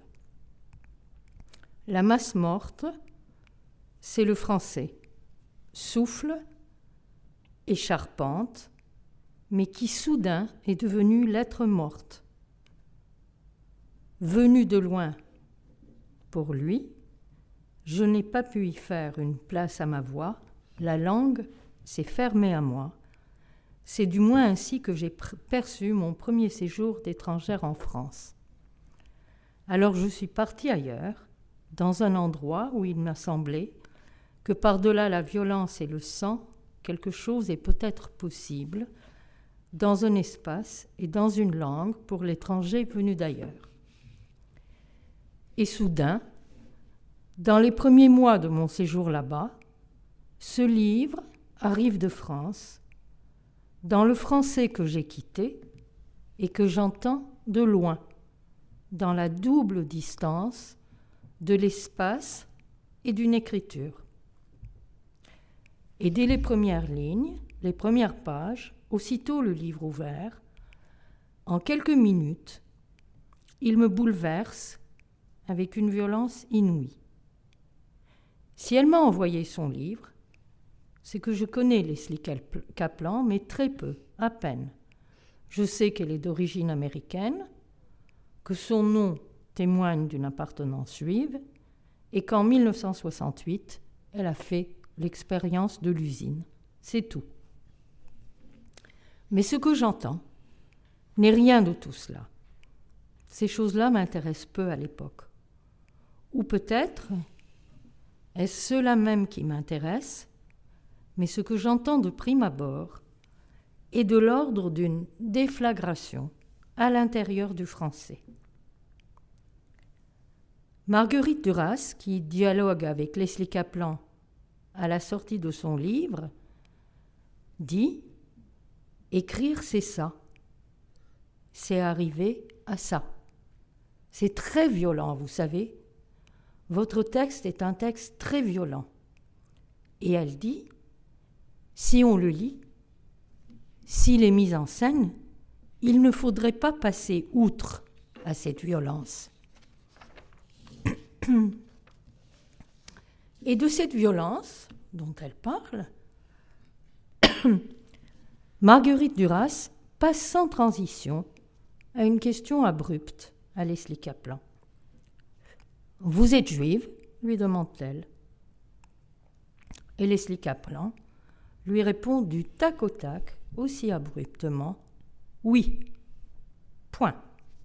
La masse morte, c'est le français, souffle et charpente, mais qui soudain est devenue lettre morte. Venu de loin pour lui, je n'ai pas pu y faire une place à ma voix, la langue s'est fermée à moi. C'est du moins ainsi que j'ai perçu mon premier séjour d'étrangère en France. Alors je suis partie ailleurs, dans un endroit où il m'a semblé que par-delà la violence et le sang, quelque chose est peut-être possible, dans un espace et dans une langue pour l'étranger venu d'ailleurs. Et soudain, dans les premiers mois de mon séjour là-bas, ce livre arrive de France, dans le français que j'ai quitté et que j'entends de loin, dans la double distance de l'espace et d'une écriture. Et dès les premières lignes, les premières pages, aussitôt le livre ouvert, en quelques minutes, il me bouleverse avec une violence inouïe. Si elle m'a envoyé son livre, c'est que je connais Leslie Kaplan, mais très peu, à peine. Je sais qu'elle est d'origine américaine, que son nom témoigne d'une appartenance juive, et qu'en dix-neuf cent soixante-huit, elle a fait l'expérience de l'usine. C'est tout. Mais ce que j'entends n'est rien de tout cela. Ces choses-là m'intéressent peu à l'époque. Ou peut-être est-ce cela même qui m'intéresse, mais ce que j'entends de prime abord est de l'ordre d'une déflagration à l'intérieur du français. Marguerite Duras, qui dialogue avec Leslie Kaplan à la sortie de son livre, dit « Écrire, c'est ça. C'est arriver à ça. C'est très violent, vous savez. Votre texte est un texte très violent. » Et elle dit « Si on le lit, s'il est mis en scène, il ne faudrait pas passer outre à cette violence. » Et de cette violence dont elle parle, Marguerite Duras passe sans transition à une question abrupte à Leslie Kaplan. « Vous êtes juive ?» lui demande-t-elle. Et Leslie Kaplan lui répond du tac au tac, aussi abruptement, « Oui, point. »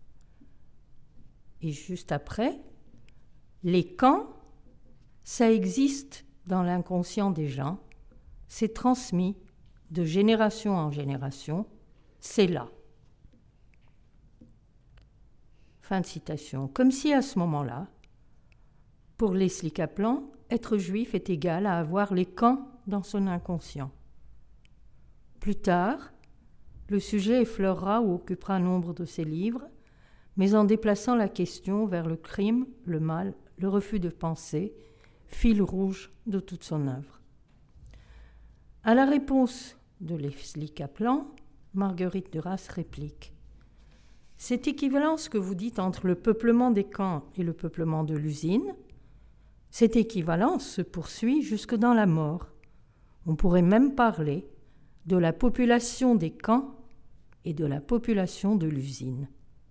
Et juste après, les camps, ça existe dans l'inconscient des gens, c'est transmis de génération en génération, c'est là. Fin de citation. Comme si à ce moment-là, pour Leslie Kaplan, être juif est égal à avoir les camps dans son inconscient. Plus tard, le sujet effleurera ou occupera nombre de ses livres, mais en déplaçant la question vers le crime, le mal, le refus de penser, fil rouge de toute son œuvre. À la réponse de Leslie Kaplan, Marguerite Duras réplique « Cette équivalence que vous dites entre le peuplement des camps et le peuplement de l'usine, cette équivalence se poursuit jusque dans la mort. On pourrait même parler de la population des camps et de la population de l'usine. »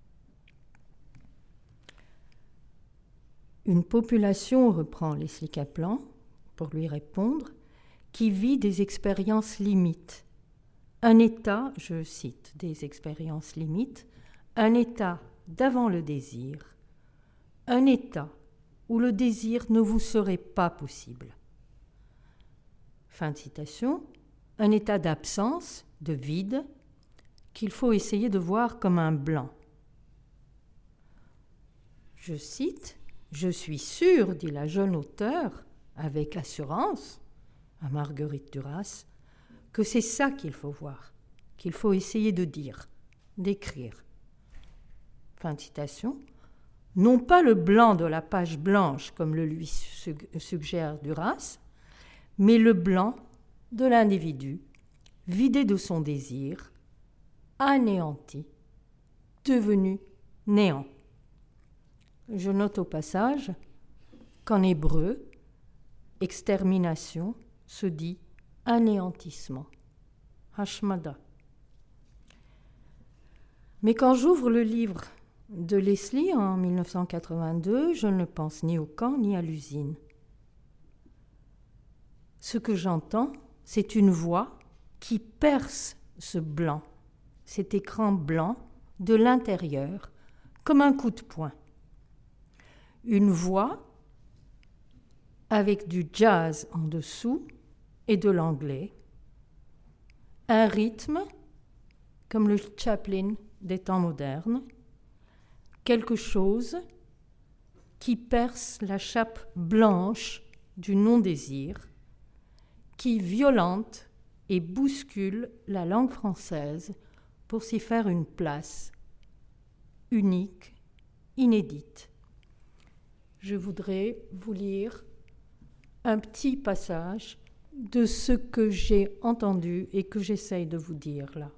Une population, reprend Leslie Kaplan, pour lui répondre, qui vit des expériences limites. Un état, je cite des expériences limites, un état d'avant le désir, un état où le désir ne vous serait pas possible. Fin de citation. Un état d'absence, de vide, qu'il faut essayer de voir comme un blanc. Je cite, « Je suis sûre, dit la jeune auteure, avec assurance, à Marguerite Duras, que c'est ça qu'il faut voir, qu'il faut essayer de dire, d'écrire. » Fin de citation. Non pas le blanc de la page blanche, comme le lui suggère Duras, mais le blanc de l'individu, vidé de son désir, anéanti, devenu néant. Je note au passage qu'en hébreu, extermination se dit anéantissement, hashmada. Mais quand j'ouvre le livre de Leslie en mille neuf cent quatre-vingt-deux, je ne pense ni au camp ni à l'usine. Ce que j'entends, c'est une voix qui perce ce blanc, cet écran blanc de l'intérieur, comme un coup de poing. Une voix avec du jazz en dessous et de l'anglais, un rythme comme le Chaplin des temps modernes, quelque chose qui perce la chape blanche du non-désir, qui violente et bouscule la langue française pour s'y faire une place unique, inédite. Je voudrais vous lire un petit passage de ce que j'ai entendu et que j'essaye de vous dire là.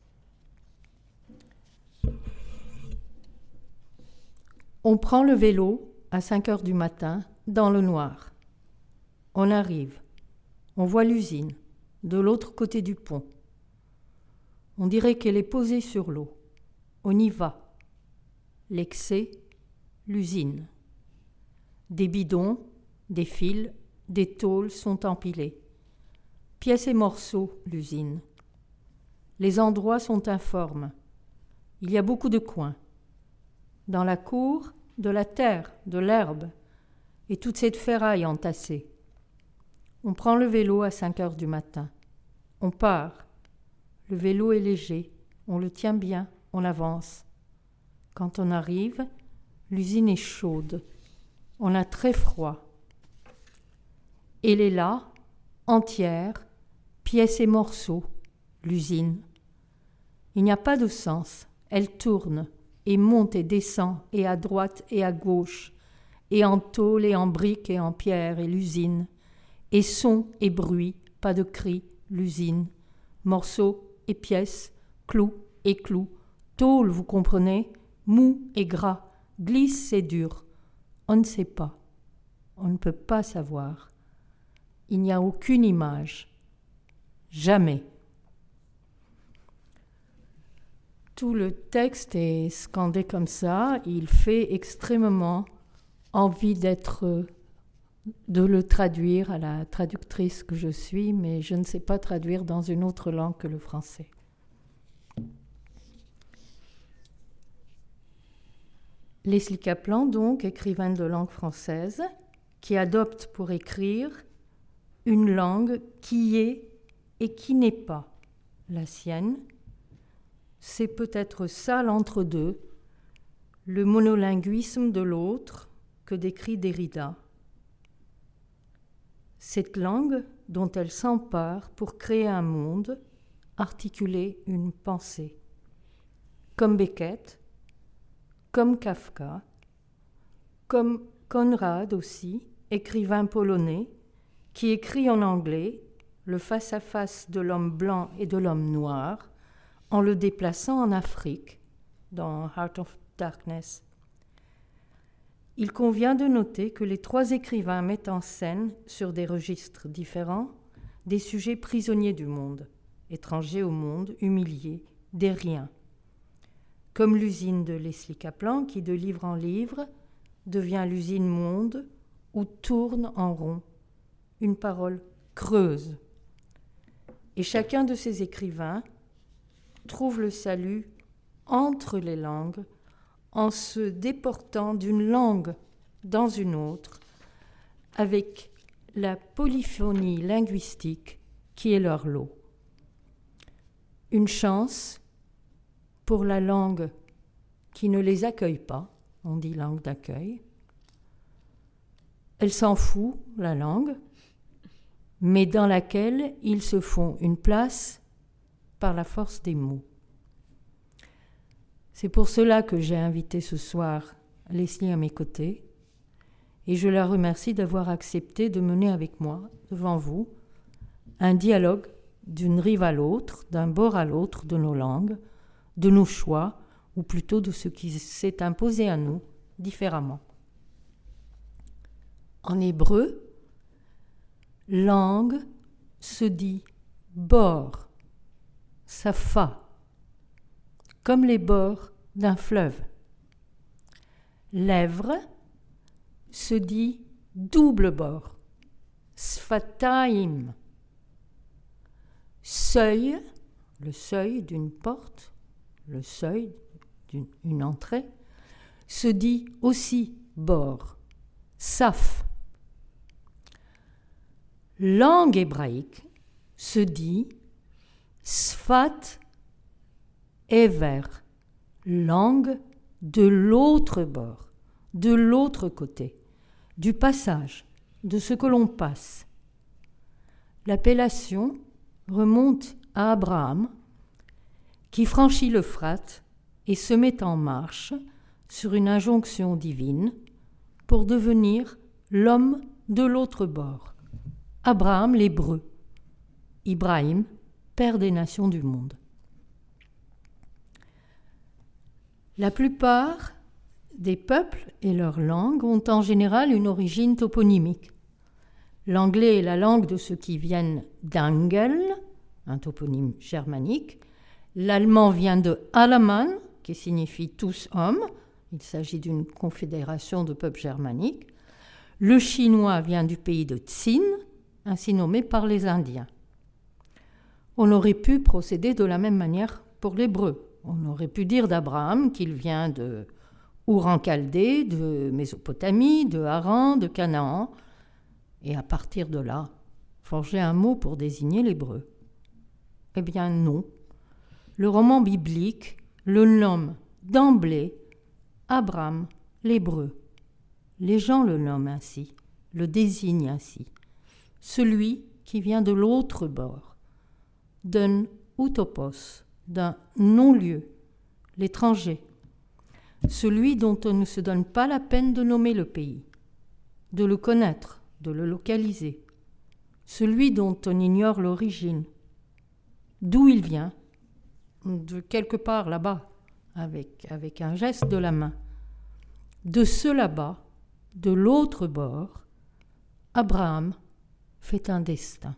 On prend le vélo à cinq heures du matin dans le noir. On arrive. On voit l'usine, de l'autre côté du pont. On dirait qu'elle est posée sur l'eau. On y va. L'excès, l'usine. Des bidons, des fils, des tôles sont empilés. Pièces et morceaux, l'usine. Les endroits sont informes. Il y a beaucoup de coins. Dans la cour, de la terre, de l'herbe, et toute cette ferraille entassée. On prend le vélo à cinq heures du matin. On part. Le vélo est léger. On le tient bien. On avance. Quand on arrive, l'usine est chaude. On a très froid. Elle est là, entière, pièces et morceaux, l'usine. Il n'y a pas de sens. Elle tourne et monte et descend, et à droite et à gauche, et en tôle et en briques et en pierre, et l'usine. Et son et bruit, pas de cri, l'usine. Morceaux et pièces, clous et clous. Tôle, vous comprenez, mou et gras, glisse et dur. On ne sait pas. On ne peut pas savoir. il n'y a aucune image. Jamais. Tout le texte est scandé comme ça. Il fait extrêmement envie d'être, de le traduire à la traductrice que je suis, mais je ne sais pas traduire dans une autre langue que le français. Leslie Kaplan, donc, écrivaine de langue française, qui adopte pour écrire une langue qui est et qui n'est pas la sienne. C'est peut-être ça l'entre-deux, le monolinguisme de l'autre que décrit Derrida. Cette langue dont elle s'empare pour créer un monde, articuler une pensée. Comme Beckett, comme Kafka, comme Conrad aussi, écrivain polonais, qui écrit en anglais le face-à-face de l'homme blanc et de l'homme noir en le déplaçant en Afrique, dans Heart of Darkness. Il convient de noter que les trois écrivains mettent en scène, sur des registres différents, des sujets prisonniers du monde, étrangers au monde, humiliés, des riens. Comme l'usine de Leslie Kaplan, qui de livre en livre devient l'usine monde, où tourne en rond une parole creuse. Et chacun de ces écrivains trouve le salut entre les langues en se déportant d'une langue dans une autre avec la polyphonie linguistique qui est leur lot. Une chance pour la langue qui ne les accueille pas, on dit langue d'accueil. Elle s'en fout, la langue, mais dans laquelle ils se font une place par la force des mots. C'est pour cela que j'ai invité ce soir Leslie à mes côtés, et je la remercie d'avoir accepté de mener avec moi, devant vous, un dialogue d'une rive à l'autre, d'un bord à l'autre de nos langues, de nos choix, ou plutôt de ce qui s'est imposé à nous différemment. En hébreu, langue se dit bord, safa, comme les bords d'un fleuve. Lèvre se dit double bord, sfataim. Seuil, le seuil d'une porte, le seuil d'une entrée, se dit aussi bord, saf. Langue hébraïque se dit sfat ever, langue de l'autre bord, de l'autre côté, du passage, de ce que l'on passe. L'appellation remonte à Abraham, qui franchit l'Euphrate et se met en marche sur une injonction divine pour devenir l'homme de l'autre bord. Abraham l'hébreu, Ibrahim, père des nations du monde. La plupart des peuples et leurs langues ont en général une origine toponymique. L'anglais est la langue de ceux qui viennent d'Angel, un toponyme germanique. L'allemand vient de Alaman, qui signifie tous hommes. Il s'agit d'une confédération de peuples germaniques. Le chinois vient du pays de Tsin, ainsi nommé par les Indiens. On aurait pu procéder de la même manière pour l'hébreu. On aurait pu dire d'Abraham qu'il vient de Our en Chaldée, de Mésopotamie, de Haran, de Canaan, et à partir de là, forger un mot pour désigner l'hébreu. Eh bien non. Le roman biblique le nomme d'emblée Abraham l'hébreu. Les gens le nomment ainsi, le désignent ainsi. Celui qui vient de l'autre bord, d'un utopos, d'un non-lieu, l'étranger. Celui dont on ne se donne pas la peine de nommer le pays, de le connaître, de le localiser. Celui dont on ignore l'origine, d'où il vient, de quelque part là-bas, avec, avec un geste de la main. De ce là-bas, de l'autre bord, Abraham fait un destin.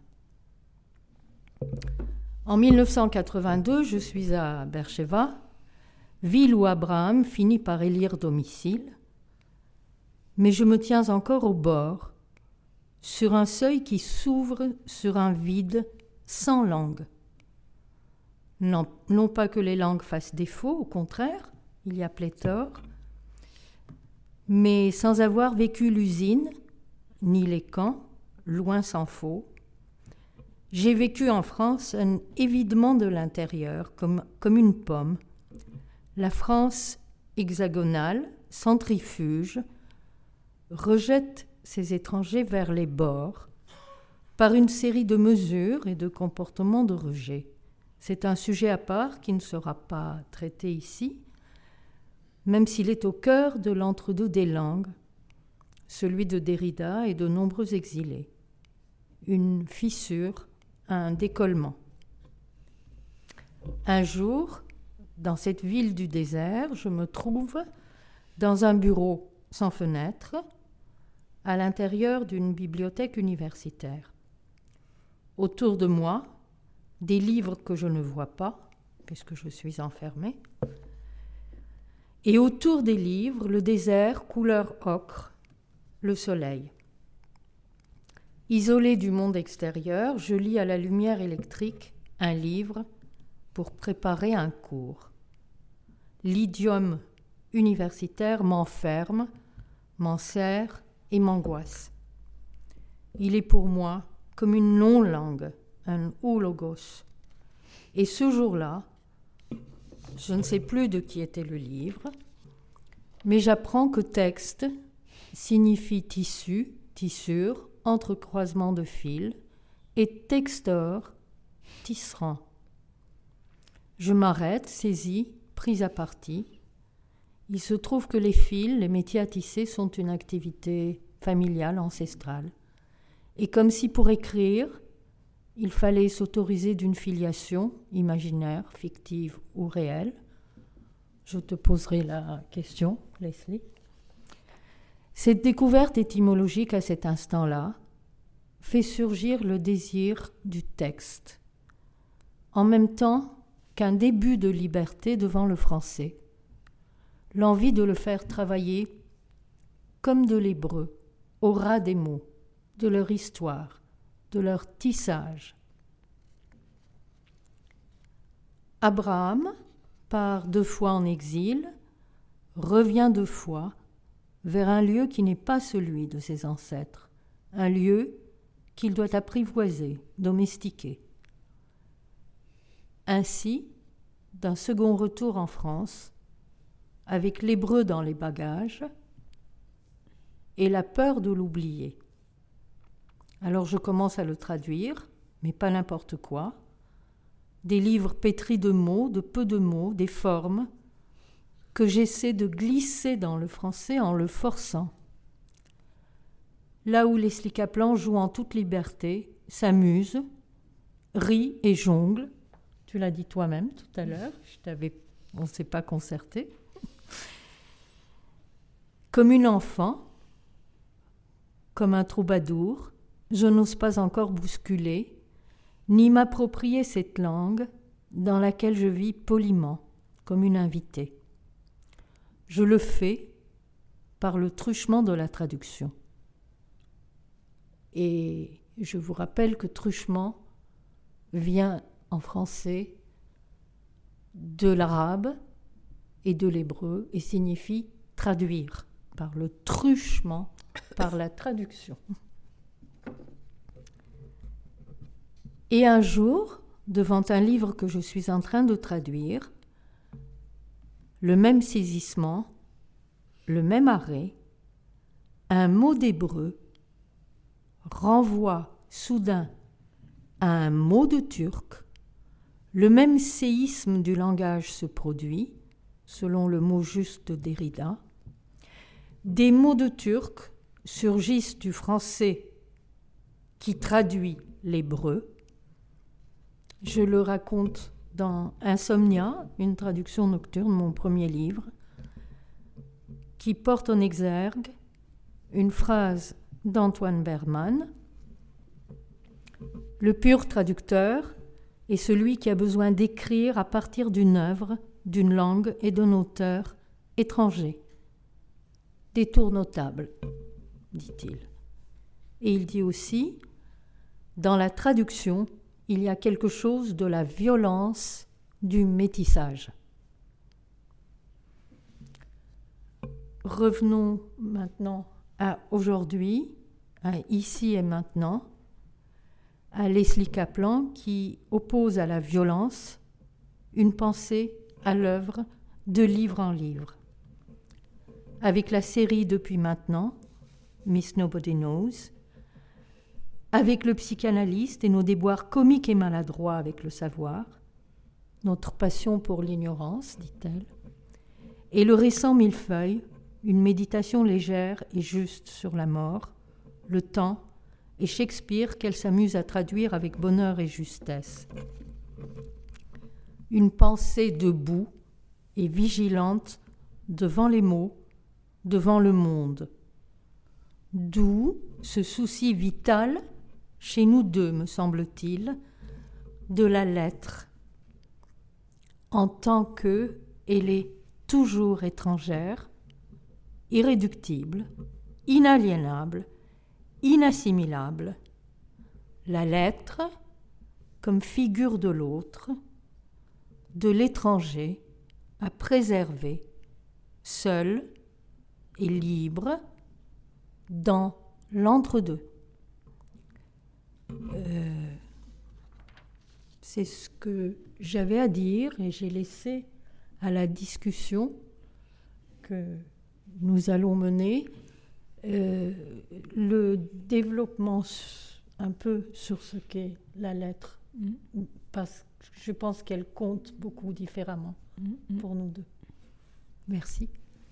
En mille neuf cent quatre-vingt-deux, je suis à Beersheva, ville où Abraham finit par élire domicile, mais je me tiens encore au bord, sur un seuil qui s'ouvre sur un vide sans langue. Non, non pas que les langues fassent défaut, au contraire, il y a pléthore, mais sans avoir vécu l'usine, ni les camps, loin s'en faut, j'ai vécu en France un évidement de l'intérieur, comme, comme une pomme. La France hexagonale, centrifuge, rejette ses étrangers vers les bords par une série de mesures et de comportements de rejet. C'est un sujet à part qui ne sera pas traité ici, même s'il est au cœur de l'entre-deux des langues, celui de Derrida et de nombreux exilés. Une fissure, un décollement. Un jour, dans cette ville du désert, je me trouve dans un bureau sans fenêtre, à l'intérieur d'une bibliothèque universitaire. Autour de moi, des livres que je ne vois pas, puisque je suis enfermée, et autour des livres, le désert couleur ocre, le soleil. Isolé du monde extérieur, je lis à la lumière électrique un livre pour préparer un cours. L'idiome universitaire m'enferme, m'enserre et m'angoisse. Il est pour moi comme une non-langue, un oulogos. Et ce jour-là, je ne sais plus de qui était le livre, mais j'apprends que texte signifie tissu, tissure, entrecroisement de fils, et textor, tisserand. Je m'arrête, saisie, prise à partie. Il se trouve que les fils, les métiers à tisser sont une activité familiale, ancestrale. Et comme si pour écrire, il fallait s'autoriser d'une filiation imaginaire, fictive ou réelle. Je te poserai la question, Leslie. Cette découverte étymologique à cet instant-là fait surgir le désir du texte, en même temps qu'un début de liberté devant le français, l'envie de le faire travailler comme de l'hébreu, au ras des mots, de leur histoire, de leur tissage. Abraham part deux fois en exil, revient deux fois vers un lieu qui n'est pas celui de ses ancêtres, un lieu qu'il doit apprivoiser, domestiquer. Ainsi, d'un second retour en France, avec l'hébreu dans les bagages et la peur de l'oublier. Alors je commence à le traduire, mais pas n'importe quoi, des livres pétris de mots, de peu de mots, des formes, que j'essaie de glisser dans le français en le forçant. Là où Leslie Kaplan joue en toute liberté, s'amuse, rit et jongle, tu l'as dit toi-même tout à l'heure, je t'avais, on ne s'est pas concerté, comme une enfant, comme un troubadour, je n'ose pas encore bousculer, ni m'approprier cette langue dans laquelle je vis poliment, comme une invitée. Je le fais par le truchement de la traduction. Et je vous rappelle que truchement vient en français de l'arabe et de l'hébreu et signifie traduire, par le truchement, par la traduction. Et un jour, devant un livre que je suis en train de traduire, le même saisissement, le même arrêt, un mot d'hébreu renvoie soudain à un mot de turc, le même séisme du langage se produit, selon le mot juste de Derrida, des mots de turc surgissent du français qui traduit l'hébreu. Je le raconte dans Insomnia, une traduction nocturne, mon premier livre, qui porte en exergue une phrase d'Antoine Berman Le pur traducteur est celui qui a besoin d'écrire à partir d'une œuvre, d'une langue et d'un auteur étranger. Détour notable, dit-il. Et il dit aussi, dans la traduction, il y a quelque chose de la violence du métissage. Revenons maintenant à aujourd'hui, à ici et maintenant, à Leslie Kaplan qui oppose à la violence une pensée à l'œuvre de livre en livre. Avec la série Depuis maintenant, Miss Nobody Knows, avec le psychanalyste et nos déboires comiques et maladroits avec le savoir, notre passion pour l'ignorance, dit-elle, et le récent Millefeuille, une méditation légère et juste sur la mort, le temps et Shakespeare qu'elle s'amuse à traduire avec bonheur et justesse. Une pensée debout et vigilante devant les mots, devant le monde. D'où ce souci vital, chez nous deux, me semble-t-il, de la lettre, en tant que elle est toujours étrangère, irréductible, inaliénable, inassimilable. La lettre comme figure de l'autre, de l'étranger à préserver, seul et libre, dans l'entre-deux. Euh, c'est ce que j'avais à dire et j'ai laissé à la discussion que nous allons mener euh, le développement un peu sur ce qu'est la lettre, mmh. parce que je pense qu'elle compte beaucoup différemment mmh. pour nous deux. Merci.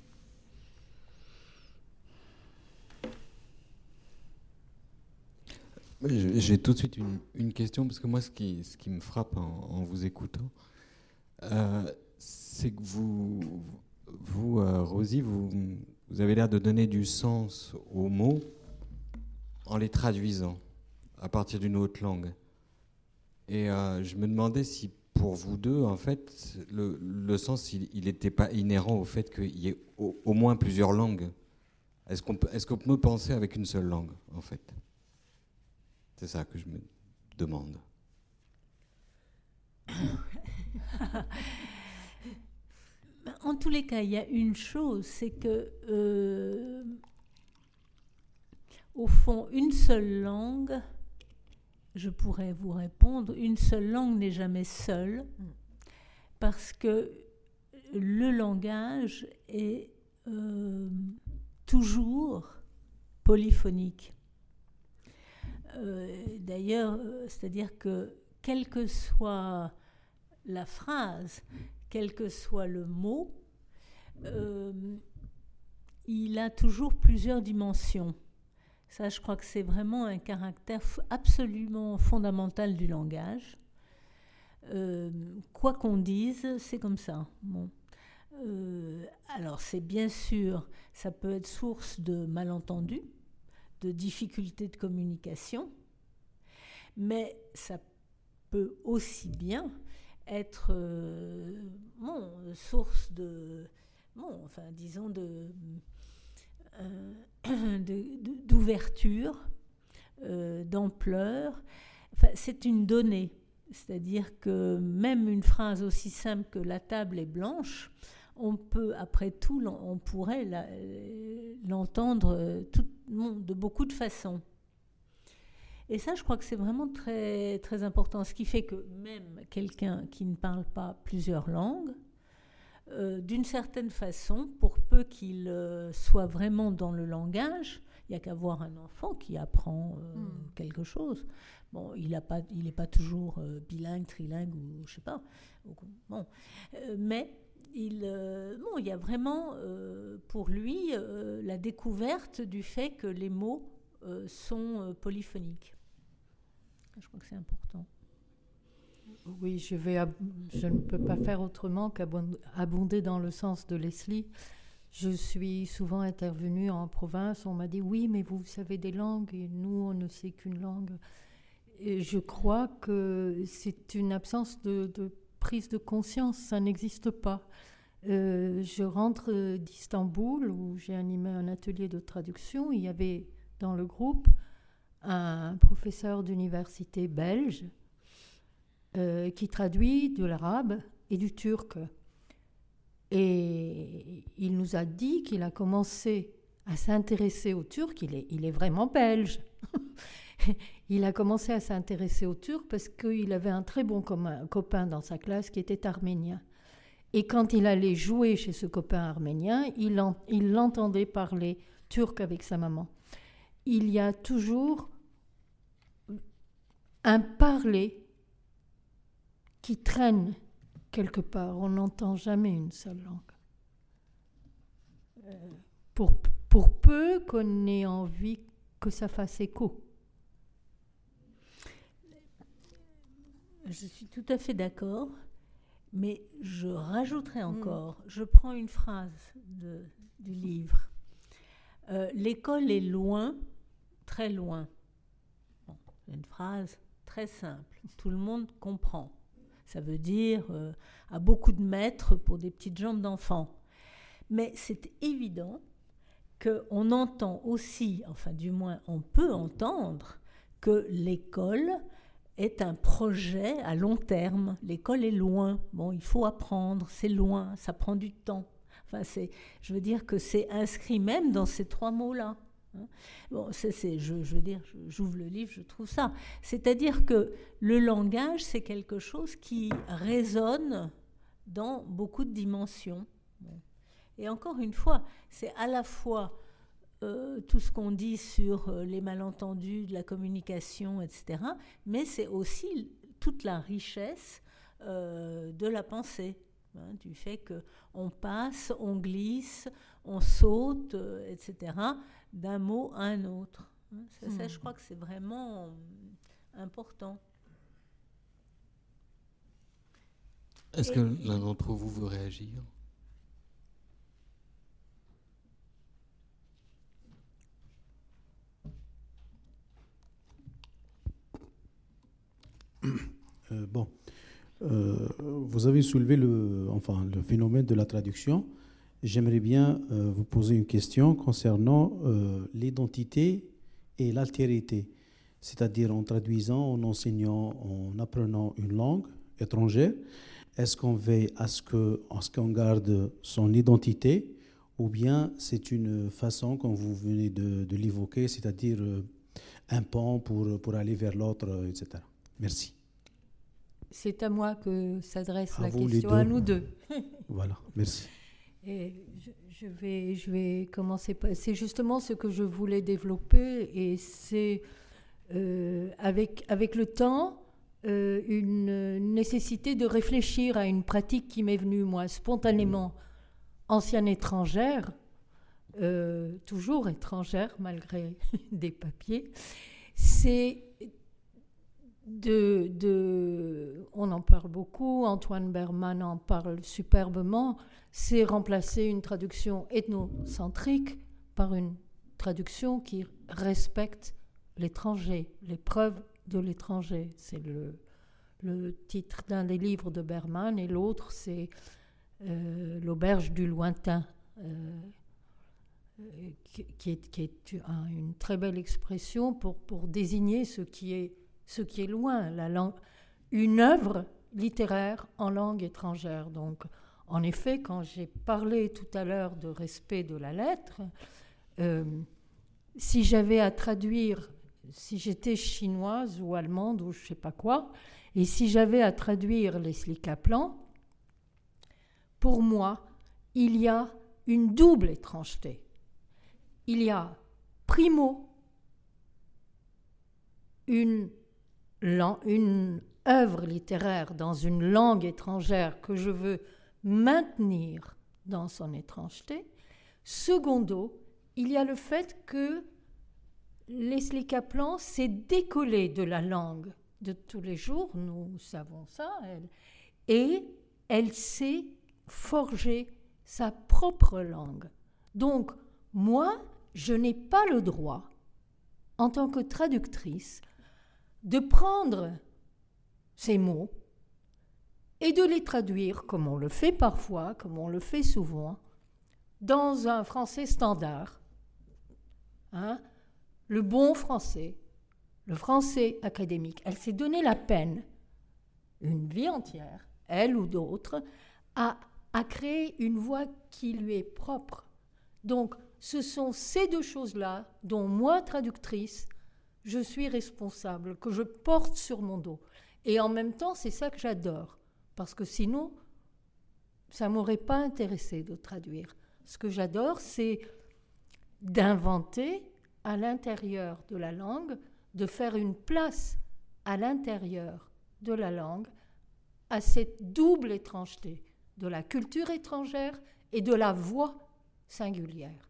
J'ai tout de suite une, une question, parce que moi, ce qui, ce qui me frappe en, en vous écoutant, euh, c'est que vous, vous euh, Rosie, vous, vous avez l'air de donner du sens aux mots en les traduisant à partir d'une autre langue. Et euh, je me demandais si, pour vous deux, en fait, le, le sens, il n'était pas inhérent au fait qu'il y ait au, au moins plusieurs langues. Est-ce qu'on peut, est-ce qu'on peut penser avec une seule langue, en fait ? C'est ça que je me demande. En tous les cas, il y a une chose, c'est que, euh, au fond, une seule langue, je pourrais vous répondre, une seule langue n'est jamais seule, parce que le langage est euh, toujours polyphonique. Euh, d'ailleurs, euh, c'est-à-dire que quelle que soit la phrase, quel que soit le mot, euh, il a toujours plusieurs dimensions. Ça, je crois que c'est vraiment un caractère f- absolument fondamental du langage. Euh, quoi qu'on dise, c'est comme ça. Bon. Euh, alors, c'est bien sûr, ça peut être source de malentendus, de difficultés de communication, mais ça peut aussi bien être euh, bon, source de, bon, enfin, disons, de, euh, de, de, d'ouverture, euh, d'ampleur. Enfin, c'est une donnée, c'est-à-dire que même une phrase aussi simple que « la table est blanche », on peut, après tout, on pourrait la, l'entendre tout, de beaucoup de façons. Et ça, je crois que c'est vraiment très, très important. Ce qui fait que même quelqu'un qui ne parle pas plusieurs langues, euh, d'une certaine façon, pour peu qu'il euh, soit vraiment dans le langage, il n'y a qu'à voir un enfant qui apprend euh, mmh. quelque chose. Bon, il n'est pas, il n'est pas toujours euh, bilingue, trilingue, ou je ne sais pas. Bon, euh, mais il, euh, bon, il y a vraiment, euh, pour lui, euh, la découverte du fait que les mots euh, sont euh, polyphoniques. Je crois que c'est important. Oui, je, vais ab- je ne peux pas faire autrement qu'abonder dans le sens de Leslie. Je suis souvent intervenue en province, on m'a dit « oui, mais vous savez des langues et nous, on ne sait qu'une langue ». Et je crois que c'est une absence de, de prise de conscience, ça n'existe pas. Euh, je rentre d'Istanbul où j'ai animé un atelier de traduction. Il y avait dans le groupe un professeur d'université belge euh, qui traduit de l'arabe et du turc. Et il nous a dit qu'il a commencé à s'intéresser au turc. Il est, il est vraiment belge. Il a commencé à s'intéresser au turc parce qu'il avait un très bon commun, copain dans sa classe qui était arménien. Et quand il allait jouer chez ce copain arménien, il, en, il l'entendait parler turc avec sa maman. Il y a toujours un parler qui traîne quelque part. On n'entend jamais une seule langue. Euh, pour, pour peu qu'on ait envie que ça fasse écho. Je suis tout à fait d'accord, mais je rajouterai encore, mmh. je prends une phrase de, du livre. Euh, l'école est loin, très loin. Bon, une phrase très simple, tout le monde comprend. Ça veut dire euh, à beaucoup de mètres pour des petites jambes d'enfant. Mais c'est évident qu'on entend aussi, enfin du moins on peut entendre, que l'école est un projet à long terme. L'école est loin. Bon, il faut apprendre, c'est loin, ça prend du temps. Enfin, c'est, je veux dire que c'est inscrit même dans ces trois mots-là. Bon, c'est, c'est, je, je veux dire, j'ouvre le livre, je trouve ça. C'est-à-dire que le langage, c'est quelque chose qui résonne dans beaucoup de dimensions. Et encore une fois, c'est à la fois Euh, tout ce qu'on dit sur euh, les malentendus de la communication, et cetera, mais c'est aussi toute la richesse euh, de la pensée, hein, du fait qu'on passe, on glisse, on saute, euh, et cetera, d'un mot à un autre. Hein, ça, mmh. ça, je crois que c'est vraiment euh, important. Est-ce Et, que l'un d'entre vous veut réagir ? Euh, bon, euh, vous avez soulevé le, enfin, le phénomène de la traduction. J'aimerais bien euh, vous poser une question concernant euh, l'identité et l'altérité, c'est-à-dire en traduisant, en enseignant, en apprenant une langue étrangère. Est-ce qu'on veille à ce, que, à ce qu'on garde son identité, ou bien c'est une façon, comme vous venez de, de l'évoquer, c'est-à-dire euh, un pont pour, pour aller vers l'autre, et cetera. Merci. C'est à moi que s'adresse à la vous, question, à nous deux. Voilà, merci. Et je, je, vais, je vais commencer par... C'est justement ce que je voulais développer, et c'est euh, avec, avec le temps euh, une nécessité de réfléchir à une pratique qui m'est venue, moi, spontanément, ancienne étrangère, euh, toujours étrangère malgré des papiers. C'est... De, de, on en parle beaucoup, Antoine Berman en parle superbement, c'est remplacer une traduction ethnocentrique par une traduction qui respecte l'étranger, l'épreuve de l'étranger. C'est le, le titre d'un des livres de Berman, et l'autre c'est euh, L'auberge du lointain, euh, qui, qui est, qui est une très belle expression pour, pour désigner ce qui est ce qui est loin, la langue, une œuvre littéraire en langue étrangère. Donc, en effet, quand j'ai parlé tout à l'heure de respect de la lettre, euh, si j'avais à traduire, si j'étais chinoise ou allemande ou je ne sais pas quoi, et si j'avais à traduire Leslie Kaplan, pour moi, il y a une double étrangeté. Il y a, primo, une une œuvre littéraire dans une langue étrangère que je veux maintenir dans son étrangeté. Secondo, il y a le fait que Leslie Kaplan s'est décollée de la langue de tous les jours, nous savons ça, elle, et elle s'est forgée sa propre langue. Donc, moi, je n'ai pas le droit, en tant que traductrice, de prendre ces mots et de les traduire, comme on le fait parfois, comme on le fait souvent, dans un français standard. Hein? Le bon français, le français académique. Elle s'est donné la peine, une vie entière, elle ou d'autres, à, à créer une voix qui lui est propre. Donc, ce sont ces deux choses-là dont moi, traductrice, je suis responsable, que je porte sur mon dos. Et en même temps, c'est ça que j'adore, parce que sinon, ça ne m'aurait pas intéressé de traduire. Ce que j'adore, c'est d'inventer à l'intérieur de la langue, de faire une place à l'intérieur de la langue à cette double étrangeté de la culture étrangère et de la voix singulière.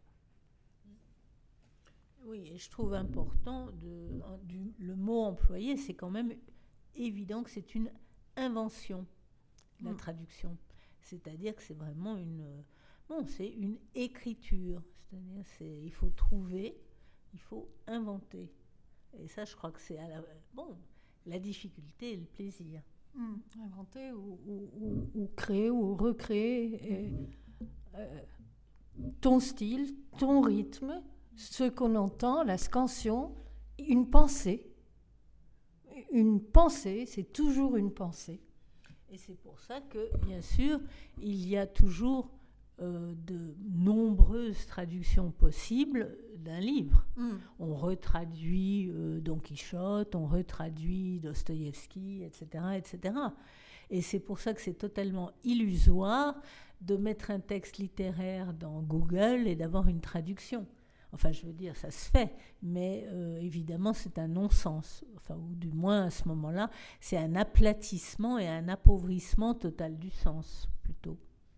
Oui, et je trouve important, de, du, le mot employé, c'est quand même évident que c'est une invention, la mmh. traduction. C'est-à-dire que c'est vraiment une, bon, c'est une écriture. C'est-à-dire c'est, il faut trouver, il faut inventer. Et ça, je crois que c'est à la, bon, la difficulté et le plaisir. Mmh. Inventer ou, ou, ou, ou créer ou recréer et, euh, ton style, ton rythme, ce qu'on entend, la scansion, une pensée. Une pensée, c'est toujours une pensée. Et c'est pour ça que, bien sûr, il y a toujours euh, de nombreuses traductions possibles d'un livre. Mm. On retraduit euh, Don Quichotte, on retraduit Dostoïevski, et cetera, et cetera. Et c'est pour ça que c'est totalement illusoire de mettre un texte littéraire dans Google et d'avoir une traduction. Enfin, je veux dire, ça se fait, mais euh, évidemment, c'est un non-sens. Enfin, ou du moins, à ce moment-là, c'est un aplatissement et un appauvrissement total du sens, plutôt.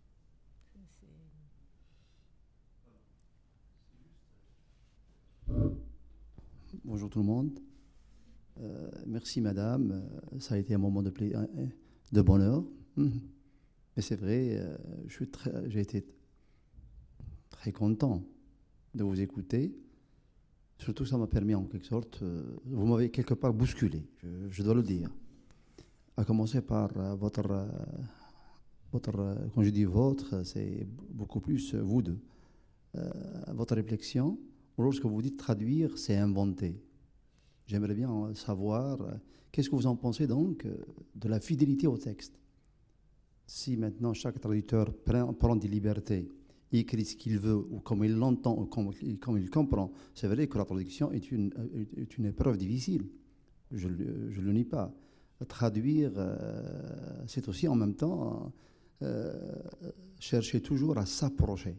Bonjour tout le monde. Euh, merci, madame. Ça a été un moment de, pla- de bonheur. Mais c'est vrai, euh, je suis très, j'ai été très content de vous écouter. Surtout, ça m'a permis en quelque sorte, euh, vous m'avez quelque part bousculé, je, je dois le dire. À commencer par euh, votre, euh, votre euh, quand je dis votre, c'est beaucoup plus euh, vous deux. Euh, votre réflexion, lorsque vous dites traduire, c'est inventer. J'aimerais bien savoir, euh, qu'est-ce que vous en pensez donc euh, de la fidélité au texte. Si maintenant chaque traducteur prend, prend des libertés, il écrit ce qu'il veut, ou comme il l'entend, ou comme, comme il comprend. C'est vrai que la traduction est une, est une épreuve difficile. Je ne le nie pas. Traduire, euh, c'est aussi en même temps euh, chercher toujours à s'approcher,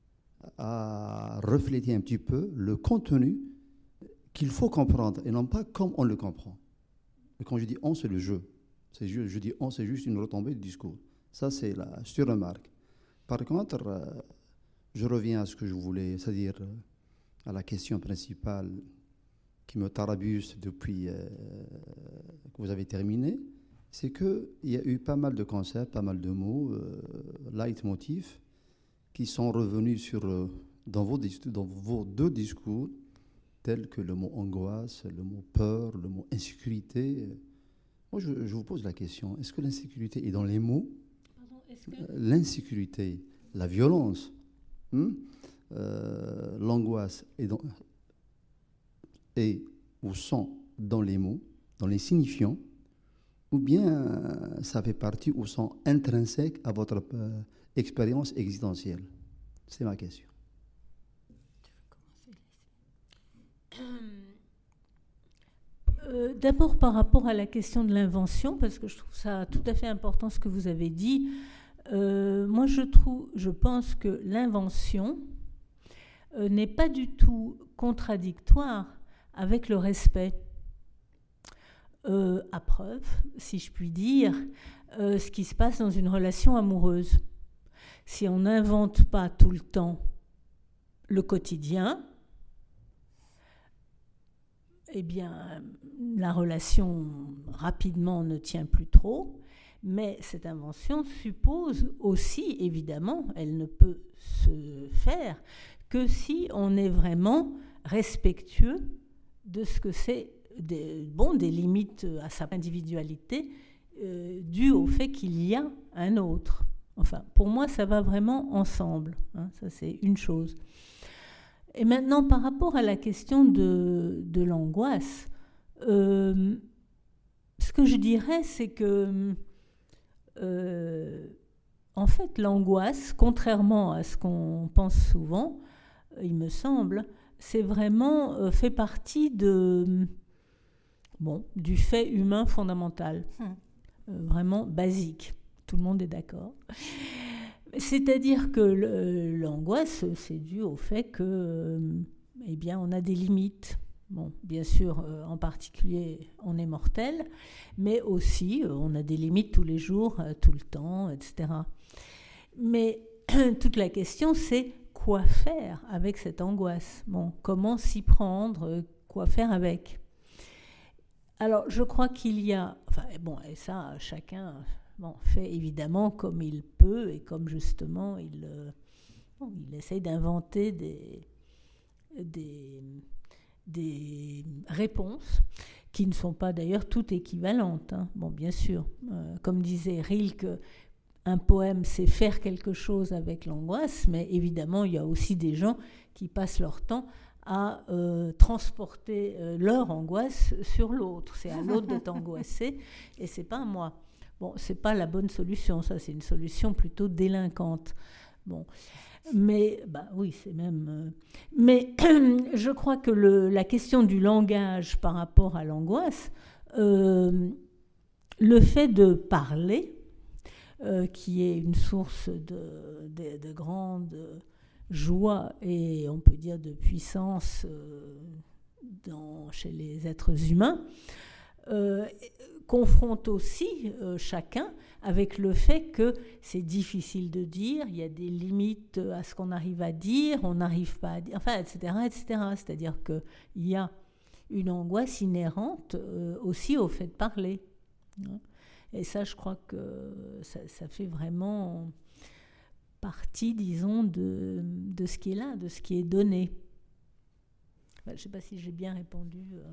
à refléter un petit peu le contenu qu'il faut comprendre, et non pas comme on le comprend. Et quand je dis « on », c'est le jeu. C'est juste, je dis « on », c'est juste une retombée du discours. Ça, c'est la sur-remarque. Par contre, euh, je reviens à ce que je voulais, c'est-à-dire euh, à la question principale qui me tarabuse depuis euh, que vous avez terminé, c'est qu'il y a eu pas mal de concepts, pas mal de mots, euh, leitmotifs, qui sont revenus sur, euh, dans, vos, dans vos deux discours, tels que le mot angoisse, le mot peur, le mot insécurité. Moi, je, je vous pose la question, est-ce que l'insécurité est dans les mots ? Pardon, est-ce que... L'insécurité, la violence, hein, euh, l'angoisse est, dans, est ou sont dans les mots, dans les signifiants, ou bien euh, ça fait partie ou sont intrinsèques à votre euh, expérience existentielle. C'est ma question. Euh, d'abord par rapport à la question de l'invention, parce que je trouve ça tout à fait important ce que vous avez dit. Euh, moi, je trouve, je pense que l'invention euh, n'est pas du tout contradictoire avec le respect. Euh, à preuve, si je puis dire, euh, ce qui se passe dans une relation amoureuse. Si on n'invente pas tout le temps le quotidien, eh bien, la relation rapidement ne tient plus trop. Mais cette invention suppose aussi, évidemment, elle ne peut se faire que si on est vraiment respectueux de ce que c'est des, bon, des limites à sa individualité euh, dues au fait qu'il y a un autre. Enfin, pour moi, ça va vraiment ensemble. Hein, ça, c'est une chose. Et maintenant, par rapport à la question de, de l'angoisse, euh, ce que je dirais, c'est que, euh, en fait, l'angoisse, contrairement à ce qu'on pense souvent, il me semble, c'est vraiment euh, fait partie de, bon, du fait humain fondamental, hum. euh, vraiment basique. Tout le monde est d'accord. C'est-à-dire que le, l'angoisse, c'est dû au fait que, euh, eh bien, on a des limites. Bon, bien sûr, euh, en particulier, on est mortel, mais aussi, euh, on a des limites tous les jours, euh, tout le temps, et cetera. Mais toute la question, c'est quoi faire avec cette angoisse ? Bon, comment s'y prendre ? euh, Quoi faire avec ? Alors, je crois qu'il y a... Enfin, bon, et ça, chacun... Bon, fait évidemment comme il peut et comme justement il, euh, bon, il essaye d'inventer des, des, des réponses qui ne sont pas d'ailleurs toutes équivalentes. Hein. Bon, bien sûr, euh, comme disait Rilke, un poème c'est faire quelque chose avec l'angoisse, mais évidemment il y a aussi des gens qui passent leur temps à euh, transporter euh, leur angoisse sur l'autre. C'est à l'autre d'être angoissé et c'est pas à moi. Bon, c'est pas la bonne solution, ça, c'est une solution plutôt délinquante. Bon, mais, bah oui, c'est même... Euh, mais je crois que le, la question du langage par rapport à l'angoisse, euh, le fait de parler, euh, qui est une source de, de, de grande joie et, on peut dire, de puissance euh, dans, chez les êtres humains, euh, confronte aussi euh, chacun avec le fait que c'est difficile de dire, il y a des limites à ce qu'on arrive à dire, on n'arrive pas à dire, enfin, et cetera, et cetera. C'est-à-dire qu'il y a une angoisse inhérente euh, aussi au fait de parler. Et ça, je crois que ça, ça fait vraiment partie, disons, de, de ce qui est là, de ce qui est donné. Enfin, je ne sais pas si j'ai bien répondu... Euh,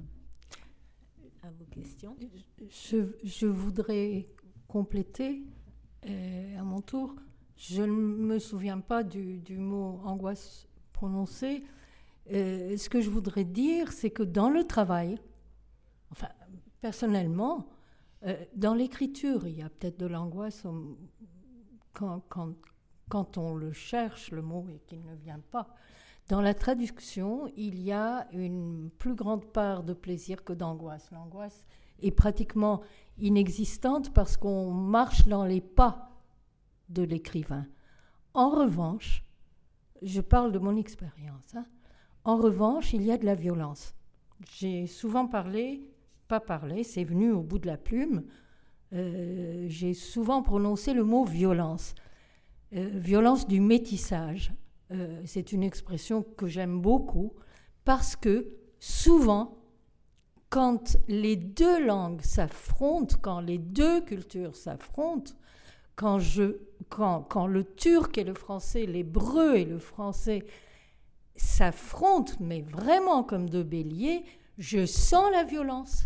à vos questions. Je, je voudrais compléter euh, à mon tour. Je ne me souviens pas du, du mot angoisse prononcé. Euh, ce que je voudrais dire, c'est que dans le travail, enfin, personnellement, euh, dans l'écriture, il y a peut-être de l'angoisse on, quand, quand, quand on le cherche, le mot, et qu'il ne vient pas. Dans la traduction, il y a une plus grande part de plaisir que d'angoisse. L'angoisse est pratiquement inexistante parce qu'on marche dans les pas de l'écrivain. En revanche, je parle de mon expérience, hein. En revanche, il y a de la violence. J'ai souvent parlé, pas parlé, c'est venu au bout de la plume, euh, j'ai souvent prononcé le mot violence. Euh, violence du métissage. Euh, c'est une expression que j'aime beaucoup parce que souvent, quand les deux langues s'affrontent, quand les deux cultures s'affrontent, quand, je, quand, quand le turc et le français, l'hébreu et le français s'affrontent, mais vraiment comme deux béliers, je sens la violence.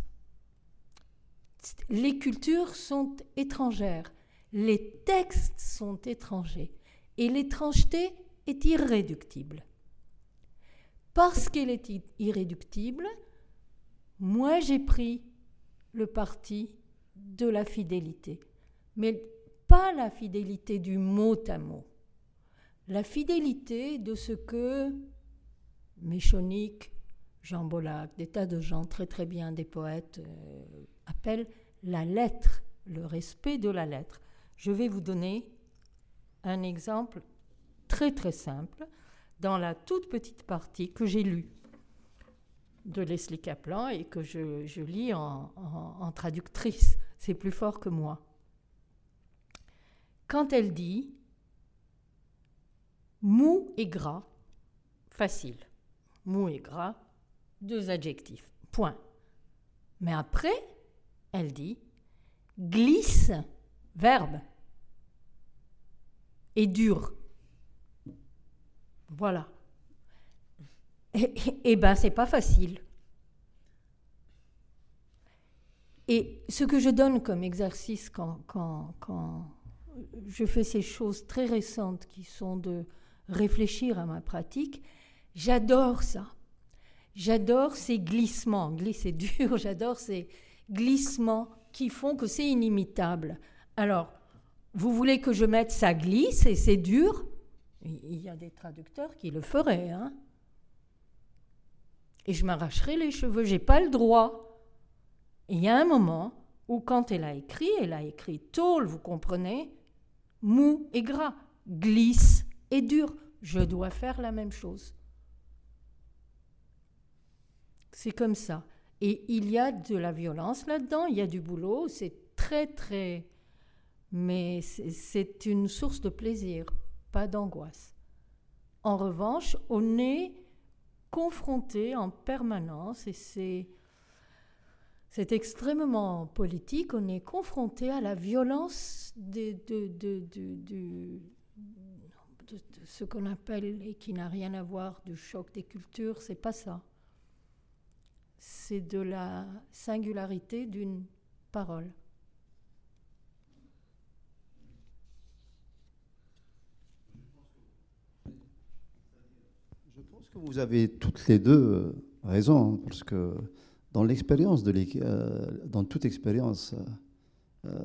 Les cultures sont étrangères, les textes sont étrangers et l'étrangeté est irréductible. Parce qu'elle est irréductible, moi j'ai pris le parti de la fidélité, mais pas la fidélité du mot à mot, la fidélité de ce que Méchonic, Jean Bollack, des tas de gens très très bien, des poètes, euh, appellent la lettre, le respect de la lettre. Je vais vous donner un exemple très très simple, dans la toute petite partie que j'ai lue de Leslie Kaplan et que je, je lis en, en, en traductrice. C'est plus fort que moi. Quand elle dit « mou et gras », facile. Mou et gras, deux adjectifs, point. Mais après, elle dit « glisse », verbe, et dur. Voilà. Eh, eh ben, c'est pas facile. Et ce que je donne comme exercice quand, quand, quand je fais ces choses très récentes qui sont de réfléchir à ma pratique, j'adore ça. J'adore ces glissements. Glisser dur, j'adore ces glissements qui font que c'est inimitable. Alors, vous voulez que je mette ça glisse et c'est dur? Il y a des traducteurs qui le feraient, hein? Et je m'arracherai les cheveux, j'ai pas le droit. Et il y a un moment où quand elle a écrit, elle a écrit tôle, vous comprenez, mou et gras, glisse et dur. Je dois faire la même chose. C'est comme ça. Et il y a de la violence là-dedans, il y a du boulot, c'est très très... Mais c'est, c'est une source de plaisir, pas d'angoisse. En revanche, on est confronté en permanence, et c'est, c'est extrêmement politique, on est confronté à la violence de, de, de, de, de, de, de ce qu'on appelle, et qui n'a rien à voir, du choc des cultures, c'est pas ça. C'est de la singularité d'une parole. Je pense que vous avez toutes les deux raison, hein, parce que dans l'expérience, de euh, dans toute expérience euh,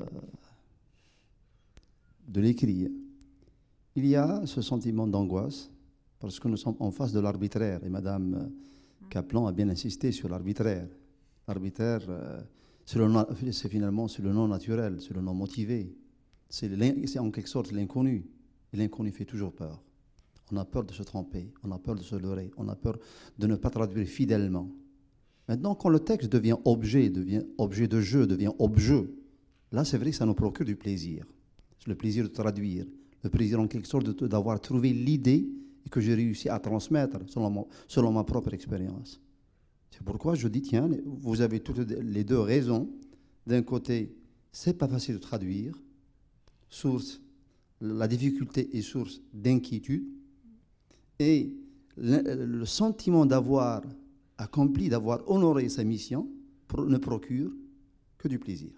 de l'écrit, il y a ce sentiment d'angoisse, parce que nous sommes en face de l'arbitraire, et Madame Kaplan a bien insisté sur l'arbitraire. L'arbitraire, euh, c'est, le, c'est finalement c'est le non naturel, c'est le non motivé, c'est, c'est en quelque sorte l'inconnu, et l'inconnu fait toujours peur. On a peur de se tromper, on a peur de se leurrer, on a peur de ne pas traduire fidèlement. Maintenant, quand le texte devient objet, devient objet de jeu, devient objet, là, c'est vrai que ça nous procure du plaisir. C'est le plaisir de traduire, le plaisir en quelque sorte de, d'avoir trouvé l'idée et que j'ai réussi à transmettre selon, mon, selon ma propre expérience. C'est pourquoi je dis, tiens, vous avez toutes les deux raisons. D'un côté, c'est pas facile de traduire, source, la difficulté est source d'inquiétude, et le, le sentiment d'avoir accompli, d'avoir honoré sa mission pro, ne procure que du plaisir.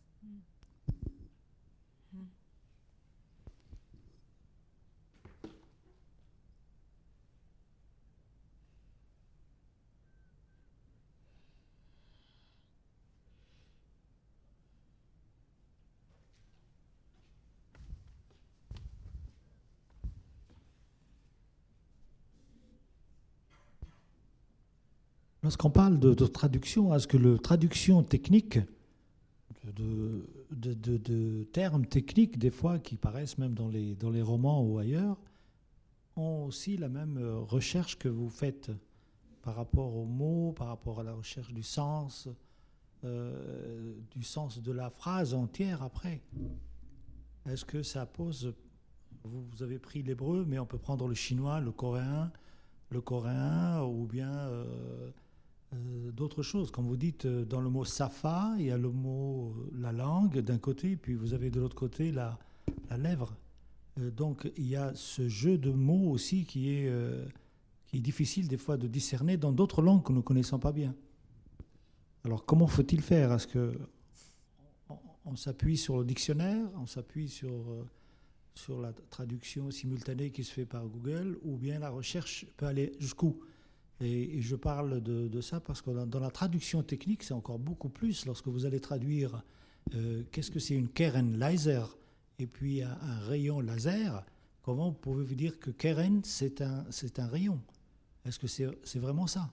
Lorsqu'on parle de, de traduction, est-ce que la traduction technique, de, de, de, de termes techniques, des fois, qui paraissent même dans les, dans les romans ou ailleurs, ont aussi la même recherche que vous faites par rapport aux mots, par rapport à la recherche du sens, euh, du sens de la phrase entière après? Est-ce que ça pose... Vous, vous avez pris l'hébreu, mais on peut prendre le chinois, le coréen, le coréen, ou bien... Euh, Euh, d'autres choses. Comme vous dites, euh, dans le mot safa, il y a le mot euh, la langue d'un côté, puis vous avez de l'autre côté la, la lèvre. Euh, donc il y a ce jeu de mots aussi qui est, euh, qui est difficile des fois de discerner dans d'autres langues que nous ne connaissons pas bien. Alors comment faut-il faire? Est-ce que on, on s'appuie sur le dictionnaire, on s'appuie sur, euh, sur la traduction simultanée qui se fait par Google, ou bien la recherche peut aller jusqu'où? Et je parle de, de ça parce que dans la traduction technique, c'est encore beaucoup plus. Lorsque vous allez traduire euh, qu'est-ce que c'est une Keren laser et puis un, un rayon laser, comment pouvez-vous dire que Keren, c'est un, c'est un rayon? Est-ce que c'est, c'est vraiment ça?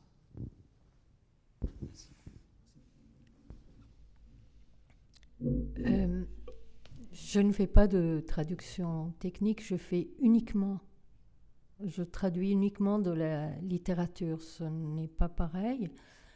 euh, Je ne fais pas de traduction technique, je fais uniquement... Je traduis uniquement de la littérature, ce n'est pas pareil.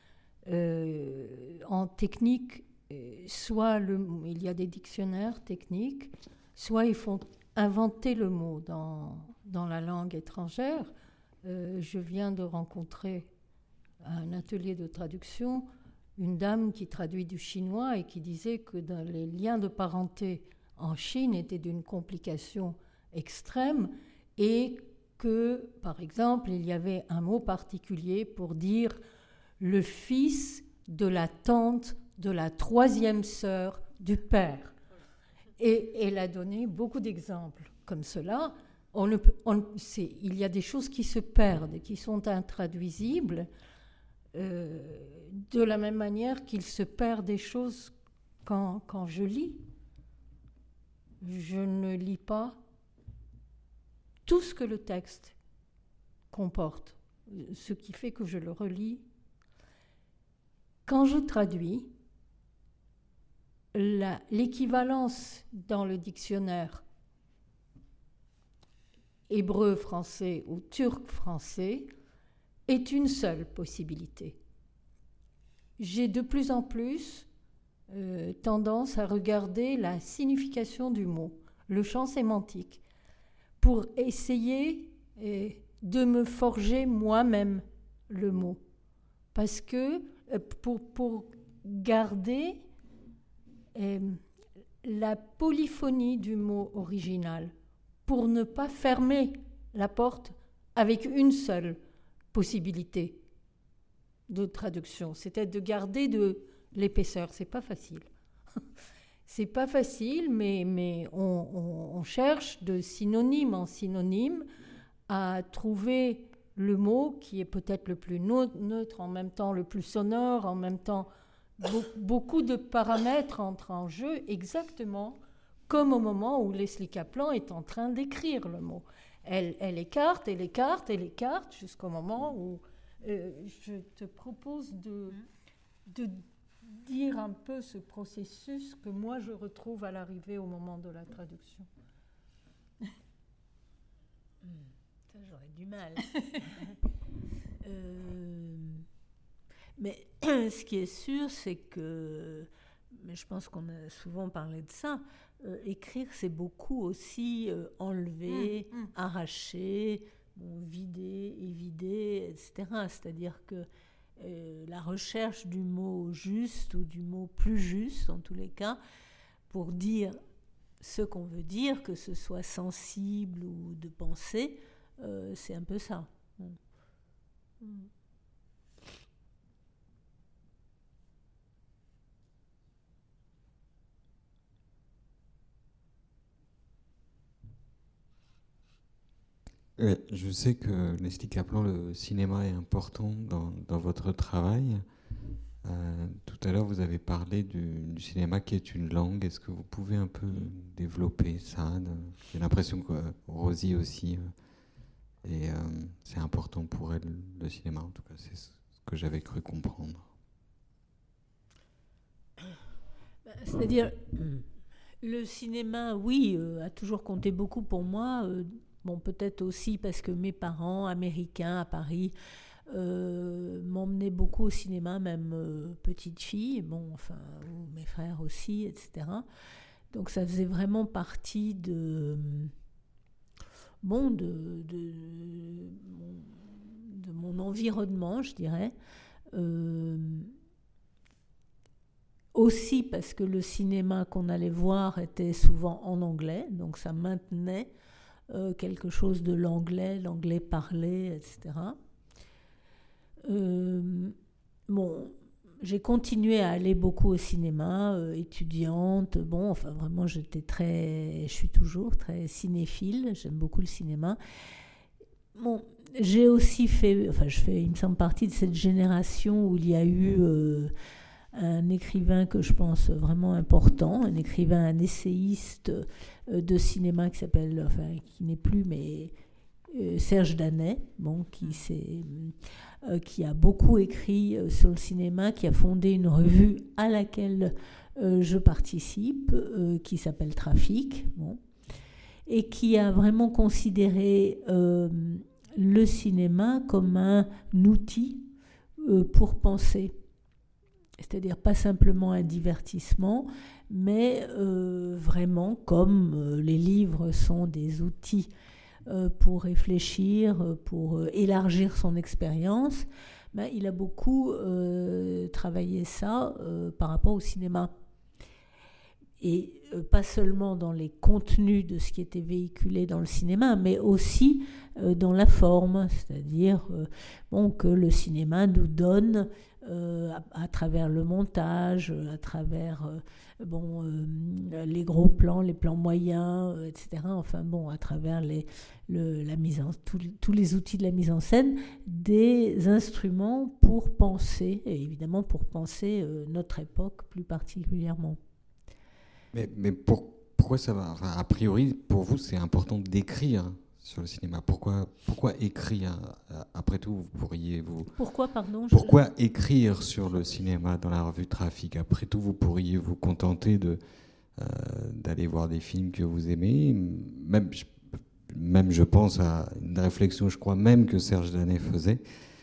Euh, en technique, soit le, il y a des dictionnaires techniques, soit il faut inventer le mot dans, dans la langue étrangère. Euh, je viens de rencontrer à un atelier de traduction une dame qui traduit du chinois et qui disait que dans les liens de parenté en Chine étaient d'une complication extrême et que, par exemple, il y avait un mot particulier pour dire le fils de la tante de la troisième sœur du père. Et elle a donné beaucoup d'exemples comme cela. On ne peut, on, c'est, il y a des choses qui se perdent, qui sont intraduisibles, euh, de la même manière qu'il se perd des choses quand, quand je lis. Je ne lis pas tout ce que le texte comporte, ce qui fait que je le relis. Quand je traduis, la, l'équivalence dans le dictionnaire hébreu-français ou turc-français est une seule possibilité. J'ai de plus en plus euh, tendance à regarder la signification du mot, le champ sémantique, pour essayer euh, de me forger moi-même le mot. Parce que euh, pour, pour garder euh, la polyphonie du mot original, pour ne pas fermer la porte avec une seule possibilité de traduction, c'est-à-dire de garder de l'épaisseur. C'est pas facile. C'est pas facile, mais, mais on, on, on cherche de synonyme en synonyme à trouver le mot qui est peut-être le plus neutre, en même temps le plus sonore, en même temps be- beaucoup de paramètres entrent en jeu exactement comme au moment où Leslie Kaplan est en train d'écrire le mot. Elle, elle écarte, elle écarte, elle écarte, jusqu'au moment où euh, je te propose de, de dire un peu ce processus que moi je retrouve à l'arrivée au moment de la traduction. Ça, j'aurais du mal. euh, mais ce qui est sûr, c'est que, mais je pense qu'on a souvent parlé de ça, Euh, écrire, c'est beaucoup aussi euh, enlever, mmh, mmh. arracher, bon, vider, évider, et cetera. C'est-à-dire que euh, la recherche du mot juste ou du mot plus juste, en tous les cas, pour dire ce qu'on veut dire, que ce soit sensible ou de pensée, euh, c'est un peu ça. Mmh. Mmh. Ouais, je sais que Leslie Kaplan, le cinéma est important dans, dans votre travail. Euh, tout à l'heure, vous avez parlé du, du cinéma qui est une langue. Est-ce que vous pouvez un peu développer ça? J'ai l'impression que Rosie aussi, euh, et euh, c'est important pour elle, le cinéma. En tout cas, c'est ce que j'avais cru comprendre. C'est-à-dire, le cinéma, oui, euh, a toujours compté beaucoup pour moi. Euh, Bon, peut-être aussi parce que mes parents américains à Paris euh, m'emmenaient beaucoup au cinéma, même euh, petite fille, bon, enfin, ou mes frères aussi, et cetera. Donc ça faisait vraiment partie de, bon, de, de, de mon environnement, je dirais. Euh, aussi parce que le cinéma qu'on allait voir était souvent en anglais, donc ça maintenait Euh, quelque chose de l'anglais, l'anglais parlé, et cetera. Euh, bon, j'ai continué à aller beaucoup au cinéma, euh, étudiante. Bon, enfin vraiment, j'étais très, je suis toujours très cinéphile. J'aime beaucoup le cinéma. Bon, j'ai aussi fait, enfin, je fais, il me semble partie de cette génération où il y a eu euh, un écrivain que je pense vraiment important, un écrivain, un essayiste de cinéma qui s'appelle, enfin qui n'est plus, mais euh, Serge Danet, bon, qui, s'est, euh, qui a beaucoup écrit euh, sur le cinéma, qui a fondé une revue à laquelle euh, je participe, euh, qui s'appelle Trafic, bon, et qui a vraiment considéré euh, le cinéma comme un outil euh, pour penser. C'est-à-dire pas simplement un divertissement, mais euh, vraiment comme euh, les livres sont des outils euh, pour réfléchir, pour euh, élargir son expérience, ben, il a beaucoup euh, travaillé ça euh, par rapport au cinéma. et euh, pas seulement dans les contenus de ce qui était véhiculé dans le cinéma, mais aussi euh, dans la forme, c'est-à-dire euh, bon, que le cinéma nous donne euh, à, à travers le montage, à travers euh, bon, euh, les gros plans, les plans moyens, euh, et cetera. Enfin bon, à travers les, le, la mise en, tous, tous les outils de la mise en scène, des instruments pour penser, et évidemment pour penser euh, notre époque plus particulièrement. Mais, mais pour, pourquoi ça va, enfin, a priori, pour vous, c'est important d'écrire sur le cinéma. Pourquoi, pourquoi écrire? Après tout, vous pourriez vous... Pourquoi, pardon je... Pourquoi écrire sur le cinéma dans la revue Trafic? Après tout, vous pourriez vous contenter de, euh, d'aller voir des films que vous aimez. Même, même, je pense à une réflexion, je crois même que Serge Danet faisait,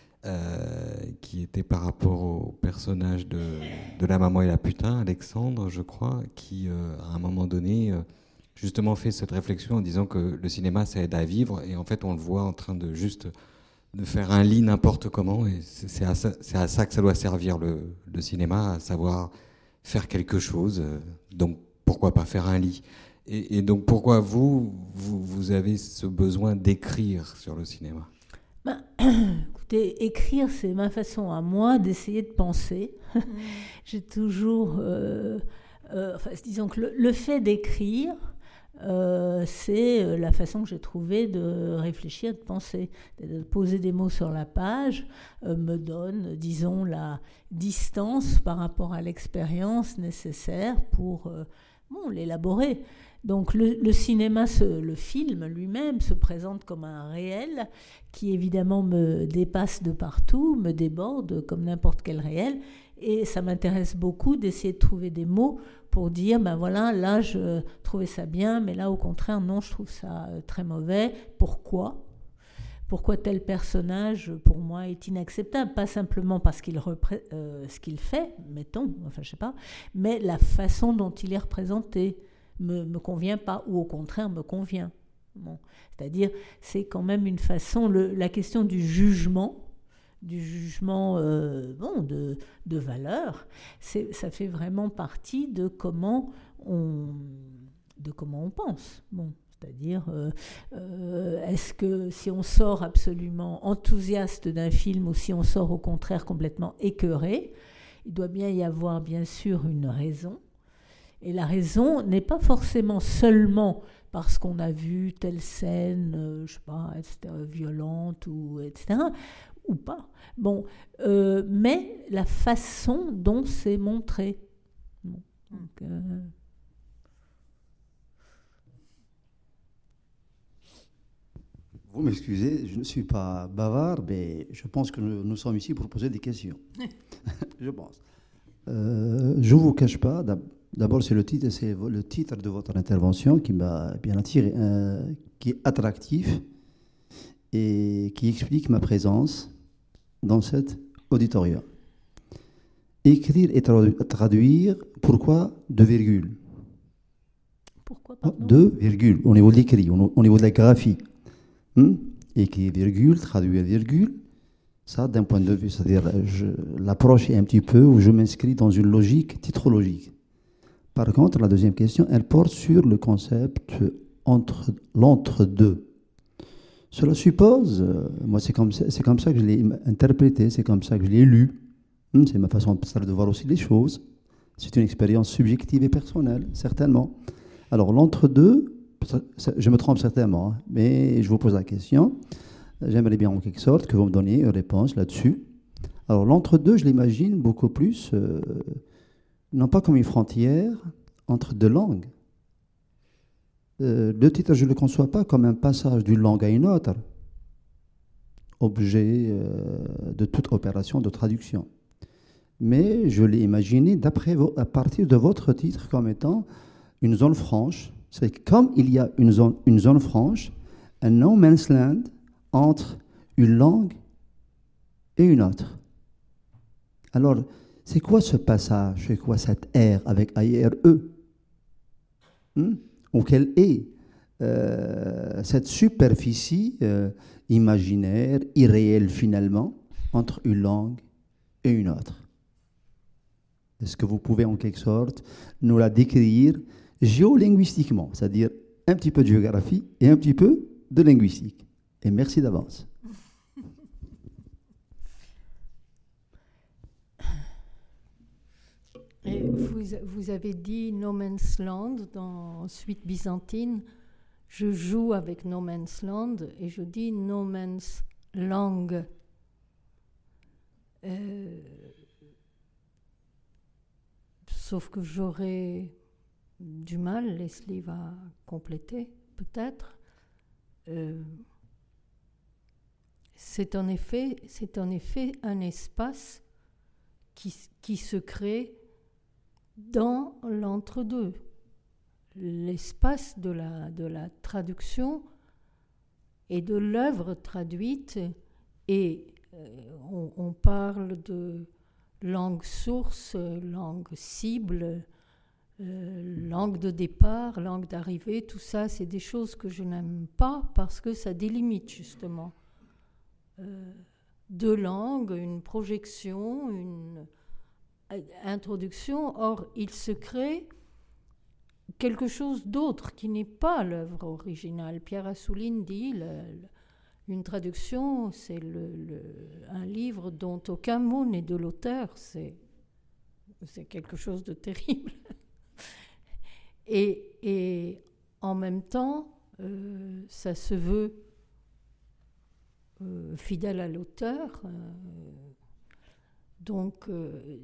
Euh, qui était par rapport au personnage de, de la maman et la putain, Alexandre, je crois, qui, euh, à un moment donné, euh, justement fait cette réflexion en disant que le cinéma, ça aide à vivre, et en fait, on le voit en train de juste de faire un lit n'importe comment, et c'est, c'est, à ça, c'est à ça que ça doit servir, le, le cinéma, à savoir faire quelque chose, euh, donc pourquoi pas faire un lit? Et, et donc, pourquoi vous, vous, vous avez ce besoin d'écrire sur le cinéma? Ben, écoutez, écrire, c'est ma façon à moi d'essayer de penser. Mmh. J'ai toujours... Euh, euh, enfin, disons que le, le fait d'écrire, euh, c'est la façon que j'ai trouvée de réfléchir, de penser. De poser des mots sur la page euh, me donne, disons, la distance par rapport à l'expérience nécessaire pour euh, bon, l'élaborer. Donc le, le cinéma, se, le film lui-même se présente comme un réel qui évidemment me dépasse de partout, me déborde comme n'importe quel réel, et ça m'intéresse beaucoup d'essayer de trouver des mots pour dire, ben voilà, là je trouvais ça bien, mais là au contraire, non, je trouve ça très mauvais. Pourquoi ? Pourquoi tel personnage, pour moi, est inacceptable? Pas simplement parce qu'il repré- euh, ce qu'il fait, mettons, enfin je sais pas, mais la façon dont il est représenté me, me convient pas, ou au contraire me convient. Bon. C'est-à-dire, c'est quand même une façon, le, la question du jugement, du jugement euh, bon, de, de valeur, c'est, ça fait vraiment partie de comment on, de comment on pense. Bon. C'est-à-dire, euh, euh, est-ce que si on sort absolument enthousiaste d'un film ou si on sort au contraire complètement écœuré, il doit bien y avoir bien sûr une raison. Et la raison n'est pas forcément seulement parce qu'on a vu telle scène, euh, je sais pas, et cetera, violente, ou, et cetera, ou pas. Bon, euh, mais la façon dont c'est montré. Bon, donc, euh, Vous m'excusez, je ne suis pas bavard, mais je pense que nous, nous sommes ici pour poser des questions. Je pense. Euh, je ne vous cache pas, d'abord c'est le titre, c'est le titre de votre intervention qui m'a bien attiré, euh, qui est attractif et qui explique ma présence dans cet auditorium. Écrire et traduire, pourquoi deux virgules? Pourquoi pardon? Deux virgules, au niveau de l'écrit, au niveau de la graphie. Hmm? Écrire virgule, traduire virgule, ça d'un point de vue, c'est-à-dire je, l'approche est un petit peu où je m'inscris dans une logique titrologique. Par contre, la deuxième question, elle porte sur le concept entre, l'entre-deux. Cela suppose, euh, moi c'est comme, ça, c'est comme ça que je l'ai interprété, c'est comme ça que je l'ai lu, hmm? C'est ma façon de voir aussi les choses, c'est une expérience subjective et personnelle, certainement. Alors l'entre-deux, je me trompe certainement, hein, mais je vous pose la question. J'aimerais bien en quelque sorte que vous me donniez une réponse là-dessus. Alors l'entre-deux, je l'imagine beaucoup plus, euh, non pas comme une frontière entre deux langues. Euh, le titre, je ne le conçois pas comme un passage d'une langue à une autre, objet euh, de toute opération de traduction. Mais je l'ai imaginé d'après vo- à partir de votre titre comme étant une zone franche. C'est comme il y a une zone, une zone franche, un no man's land entre une langue et une autre. Alors, c'est quoi ce passage? C'est quoi cette ère avec A I R E hmm? Ou quelle est euh, cette superficie euh, imaginaire, irréelle finalement, entre une langue et une autre? Est-ce que vous pouvez en quelque sorte nous la décrire géolinguistiquement, c'est-à-dire un petit peu de géographie et un petit peu de linguistique? Et merci d'avance. Et vous, vous avez dit No Man's Land dans Suite byzantine. Je joue avec No Man's Land et je dis No Man's Langue. Euh, sauf que j'aurais du mal, Leslie va compléter peut-être. Euh, c'est en effet, c'est en effet un espace qui, qui se crée dans l'entre-deux. L'espace de la, de la traduction et de l'œuvre traduite, et euh, on, on parle de langue source, langue cible, euh, langue de départ, langue d'arrivée, tout ça, c'est des choses que je n'aime pas parce que ça délimite justement euh, deux langues, une projection, une introduction. Or, il se crée quelque chose d'autre qui n'est pas l'œuvre originale. Pierre Assouline dit le, le, une traduction, c'est le, le, un livre dont aucun mot n'est de l'auteur. C'est, c'est quelque chose de terrible. et, et en même temps, euh, ça se veut euh, fidèle à l'auteur. Euh, donc, euh,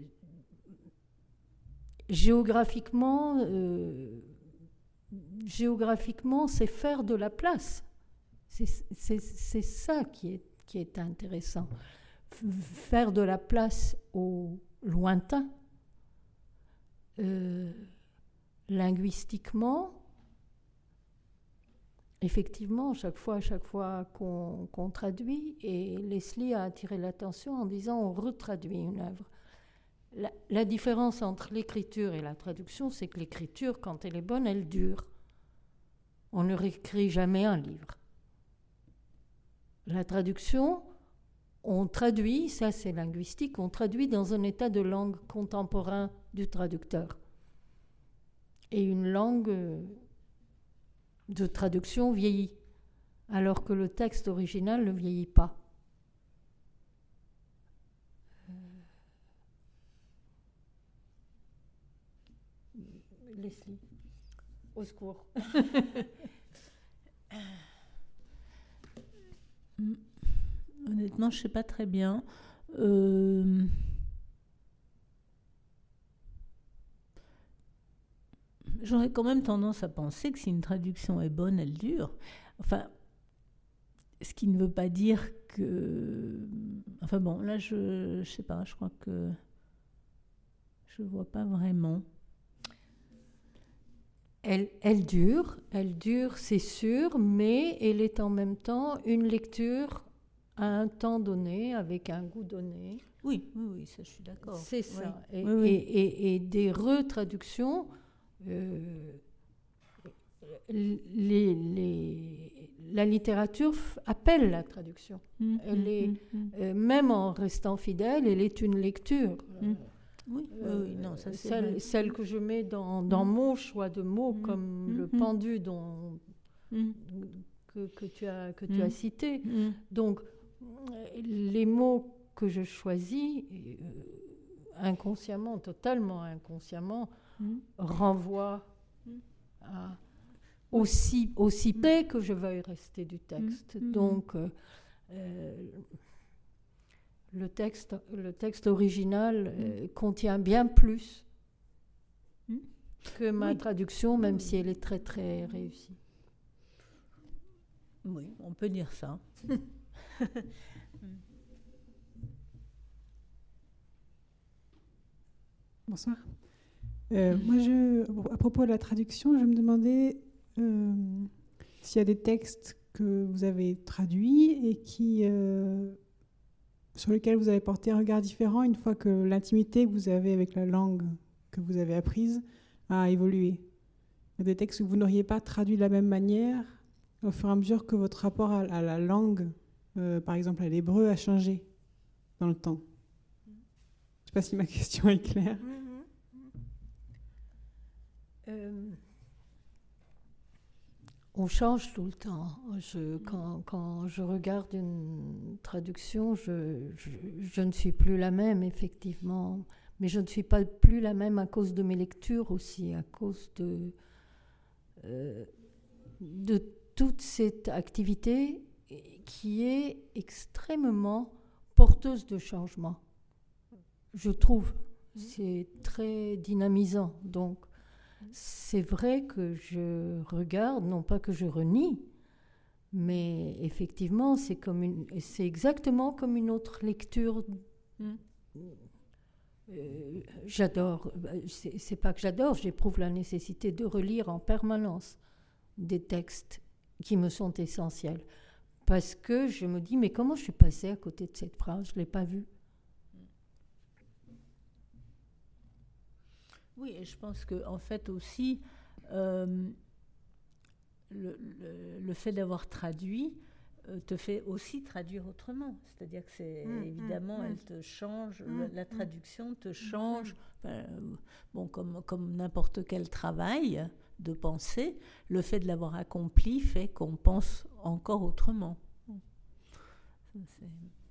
géographiquement, euh, géographiquement, c'est faire de la place. C'est, c'est, c'est ça qui est, qui est intéressant. F- faire de la place au lointain. Euh, linguistiquement, effectivement, chaque fois, chaque fois qu'on, qu'on traduit, et Leslie a attiré l'attention en disant on retraduit une œuvre. La, la différence entre l'écriture et la traduction, c'est que l'écriture, quand elle est bonne, elle dure. On ne réécrit jamais un livre. La traduction, on traduit, ça c'est linguistique, on traduit dans un état de langue contemporain du traducteur. Et une langue de traduction vieillit, alors que le texte original ne vieillit pas. Leslie, au secours. Honnêtement, je ne sais pas très bien. Euh... J'aurais quand même tendance à penser que si une traduction est bonne, elle dure. Enfin, ce qui ne veut pas dire que... Enfin bon, là, je ne sais pas, je crois que je ne vois pas vraiment. Elle, elle dure, elle dure, c'est sûr, mais elle est en même temps une lecture à un temps donné, avec un goût donné. Oui, oui, oui, ça je suis d'accord. C'est ça. Oui. Et, Oui, oui. Et, et, et des retraductions, euh, les, les, la littérature appelle la traduction. Mmh, elle mmh, est, mmh, mmh. Euh, même en restant fidèle, elle est une lecture. Mmh. Oui, Euh, oui, oui, non, ça c'est celle, vrai. celle que je mets dans, dans Mmh. mon choix de mots, Mmh. comme Mmh. le pendu dont, Mmh. que, que tu as, que tu Mmh. as cité. Mmh. Donc, les mots que je choisis, euh, inconsciemment, totalement inconsciemment, Mmh. renvoient Mmh. à aussi, aussi près que je veuille rester du texte. Mmh. Donc, euh, euh, le texte, le texte original euh, contient bien plus Mmh. que ma Oui. traduction, même si elle est très très réussie. Oui, on peut dire ça. Bonsoir. Euh, moi, je, à propos de la traduction, je me demandais euh, s'il y a des textes que vous avez traduits et qui, euh, sur lesquels vous avez porté un regard différent une fois que l'intimité que vous avez avec la langue que vous avez apprise a évolué. Il y a des textes que vous n'auriez pas traduits de la même manière au fur et à mesure que votre rapport à, à la langue, euh, par exemple à l'hébreu, a changé dans le temps. Je ne sais pas si ma question est claire. Mm-hmm. Euh, on change tout le temps. Je, quand, quand je regarde une traduction, je, je, je ne suis plus la même, effectivement. Mais je ne suis pas plus la même à cause de mes lectures aussi, à cause de, euh, de toute cette activité qui est extrêmement porteuse de changement. Je trouve. C'est très dynamisant. Donc, c'est vrai que je regarde, non pas que je renie, mais effectivement, c'est, comme une, c'est exactement comme une autre lecture. Mm. Euh, j'adore, c'est, c'est pas que j'adore, j'éprouve la nécessité de relire en permanence des textes qui me sont essentiels. Parce que je me dis, mais comment je suis passée à côté de cette phrase, je ne l'ai pas vue. Oui, et je pense qu'en en fait aussi, euh, le, le, le fait d'avoir traduit euh, te fait aussi traduire autrement. C'est-à-dire que c'est mmh, évidemment, mmh, elle te change, mmh, la, la traduction te change. Mmh. Enfin, bon, comme, comme n'importe quel travail de pensée, le fait de l'avoir accompli fait qu'on pense encore autrement. Ça, c'est...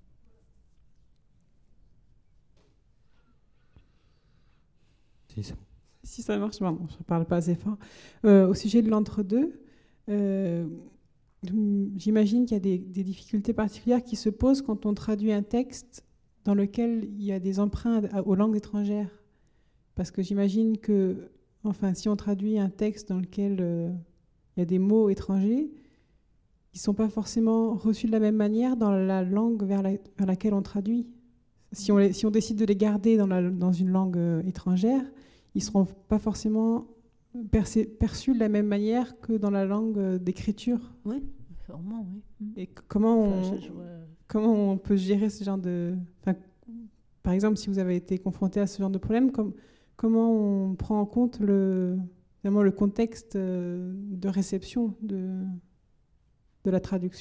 Si ça, si ça marche, pardon, je ne parle pas assez fort. Euh, au sujet de l'entre-deux, euh, j'imagine qu'il y a des, des difficultés particulières qui se posent quand on traduit un texte dans lequel il y a des emprunts aux langues étrangères. Parce que j'imagine que, enfin, si on traduit un texte dans lequel euh, il y a des mots étrangers, ils ne sont pas forcément reçus de la même manière dans la langue vers, la, vers laquelle on traduit. Si on, les, si on décide de les garder dans, la, dans une langue euh, étrangère, ils ne seront pas forcément percé, perçus de la même manière que dans la langue euh, d'écriture. Oui, sûrement, oui. Et comment on, enfin, je, je vois... comment on peut gérer ce genre de... Enfin, par exemple, si vous avez été confronté à ce genre de problème, com, comment on prend en compte le, vraiment le contexte euh, de réception de, de la traduction ?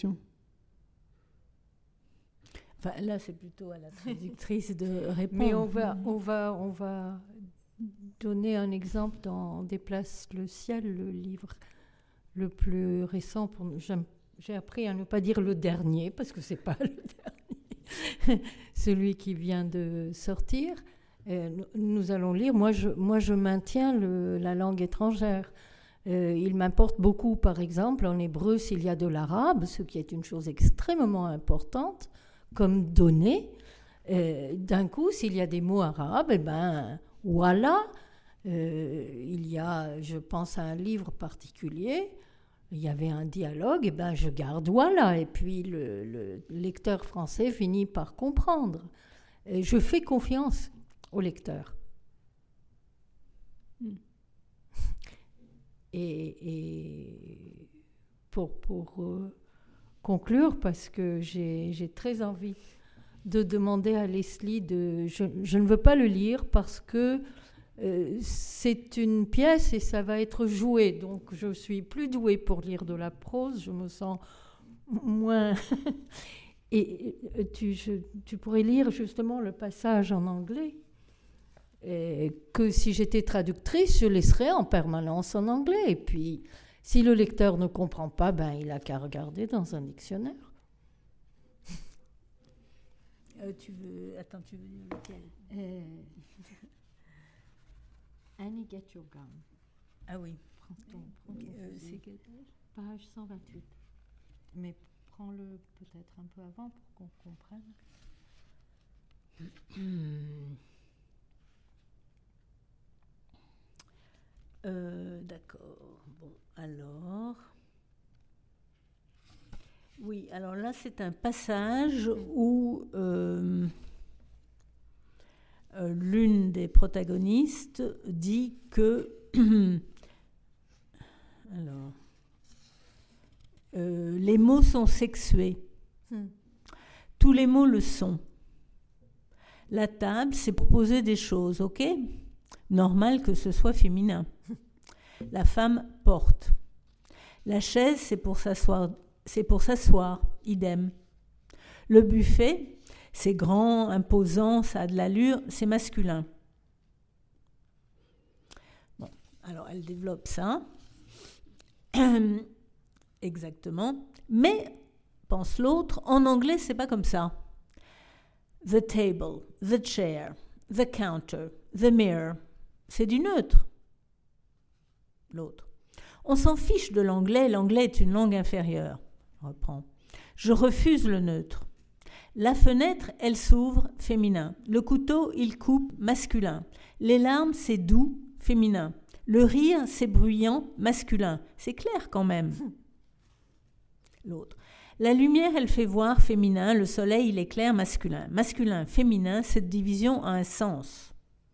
Enfin, là, c'est plutôt à la traductrice de répondre. Mais on va, on va, on va donner un exemple dans Déplace le ciel, le livre le plus récent. Pour, j'ai appris à ne pas dire le dernier, parce que ce n'est pas le dernier, celui qui vient de sortir. Et nous allons lire. Moi, je, moi, je maintiens le, la langue étrangère. Euh, il m'importe beaucoup, par exemple, en hébreu, s'il y a de l'arabe, ce qui est une chose extrêmement importante, comme donnée. Euh, d'un coup, s'il y a des mots arabes, eh ben, voilà, euh, il y a, je pense à un livre particulier, il y avait un dialogue, eh ben, je garde voilà, et puis le, le lecteur français finit par comprendre. Et je fais confiance au lecteur. Mm. Et, et pour... pour euh, conclure, parce que j'ai, j'ai très envie de demander à Leslie de... Je, je ne veux pas le lire parce que euh, c'est une pièce et ça va être joué. Donc, je suis plus douée pour lire de la prose. Je me sens moins... et tu, je, tu pourrais lire justement le passage en anglais. Et que si j'étais traductrice, je laisserais en permanence en anglais. Et puis... si le lecteur ne comprend pas, ben, il n'a qu'à regarder dans un dictionnaire. Euh, tu veux... Attends, tu veux dire lequel euh... Annie, get your gun. Ah oui. Prends ton, prends okay. ton euh, c'est quelle page ? Page cent vingt-huit. Mais prends-le peut-être un peu avant pour qu'on comprenne. Hmm. Euh, d'accord. Bon, alors... Oui, alors là, c'est un passage où euh, euh, l'une des protagonistes dit que... alors... Euh, les mots sont sexués. Hmm. Tous les mots le sont. La table, c'est pour poser des choses, ok ? Normal que ce soit féminin. La femme porte. La chaise, c'est pour s'asseoir, c'est pour s'asseoir, idem. Le buffet, c'est grand, imposant, ça a de l'allure, c'est masculin. Bon. Alors, elle développe ça. Exactement. Mais, pense l'autre, en anglais, c'est pas comme ça. The table, the chair, the counter, the mirror. C'est du neutre. L'autre. On s'en fiche de l'anglais, l'anglais est une langue inférieure. Je reprends. Je refuse le neutre. La fenêtre, elle s'ouvre, féminin. Le couteau, il coupe, masculin. Les larmes, c'est doux, féminin. Le rire, c'est bruyant, masculin. C'est clair quand même. L'autre. La lumière, elle fait voir, féminin. Le soleil, il éclaire, masculin. Masculin, féminin, cette division a un sens.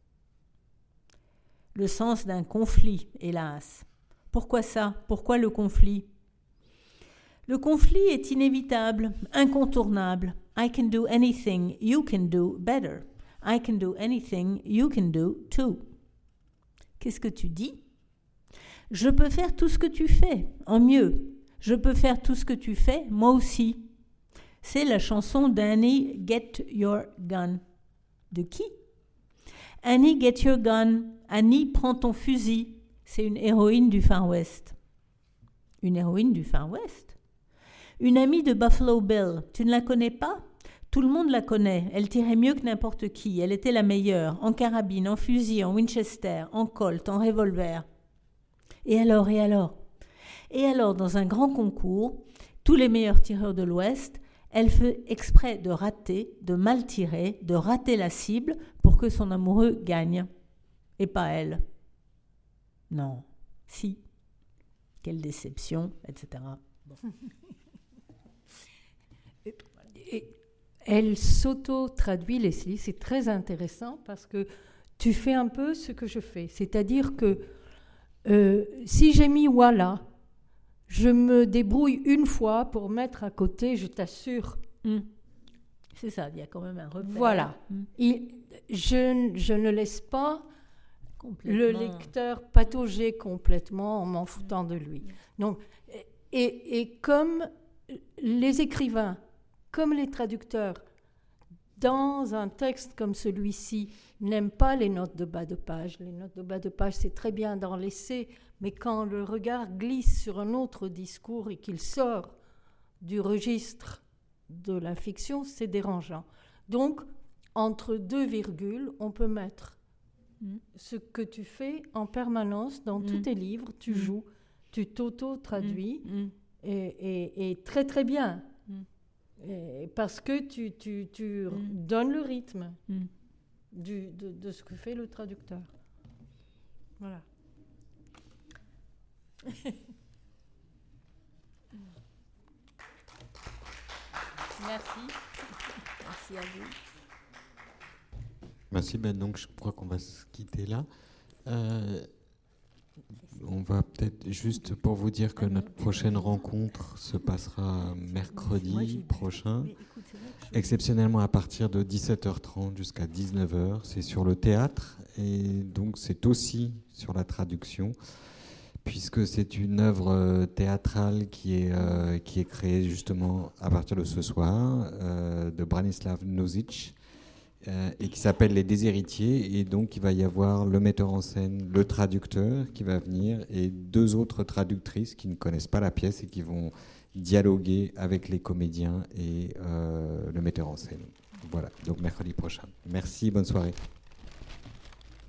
Le sens d'un conflit, hélas. Pourquoi ça ? Pourquoi le conflit ? Le conflit est inévitable, incontournable. I can do anything you can do better. I can do anything you can do too. Qu'est-ce que tu dis ? Je peux faire tout ce que tu fais, en mieux. Je peux faire tout ce que tu fais, moi aussi. C'est la chanson d'Annie Get Your Gun. De qui ? Annie Get Your Gun. Annie, prends ton fusil. C'est une héroïne du Far West. Une héroïne du Far West ? Une amie de Buffalo Bill, tu ne la connais pas ? Tout le monde la connaît, elle tirait mieux que n'importe qui, elle était la meilleure, en carabine, en fusil, en Winchester, en Colt, en revolver. Et alors, et alors ? Et alors, dans un grand concours, tous les meilleurs tireurs de l'Ouest, elle fait exprès de rater, de mal tirer, de rater la cible pour que son amoureux gagne. Et pas elle. Non, si. Quelle déception, et cetera. Bon. Et elle s'auto-traduit, Leslie, c'est très intéressant parce que tu fais un peu ce que je fais. C'est-à-dire que euh, si j'ai mis voilà, je me débrouille une fois pour mettre à côté, je t'assure. Mmh. C'est ça, il y a quand même un repère. Voilà. Mmh. Il, je, je ne laisse pas le lecteur patauger complètement en m'en foutant de lui. Donc, et, et comme les écrivains, comme les traducteurs, dans un texte comme celui-ci, n'aiment pas les notes de bas de page. Les notes de bas de page, c'est très bien dans l'essai, mais quand le regard glisse sur un autre discours et qu'il sort du registre de la fiction, c'est dérangeant. Donc, entre deux virgules, on peut mettre mmh. ce que tu fais en permanence dans mmh. tous tes livres. Tu mmh. joues, tu t'auto-traduis, mmh. et, et, et très très bien. Et parce que tu, tu, tu mm. donnes le rythme mm. du, de, de ce que fait le traducteur. Voilà. Merci. Merci à vous. Merci. Ben donc, je crois qu'on va se quitter là. Euh, On va peut-être juste pour vous dire que notre prochaine rencontre se passera mercredi prochain, exceptionnellement à partir de dix-sept heures trente jusqu'à dix-neuf heures. C'est sur le théâtre et donc c'est aussi sur la traduction, puisque c'est une œuvre théâtrale qui est, euh, qui est créée justement à partir de ce soir euh, de Branislav Nozic. Euh, et qui s'appelle Les Déshéritiers, et donc il va y avoir le metteur en scène, le traducteur qui va venir, et deux autres traductrices qui ne connaissent pas la pièce et qui vont dialoguer avec les comédiens et euh, le metteur en scène. Voilà, donc mercredi prochain. Merci, bonne soirée.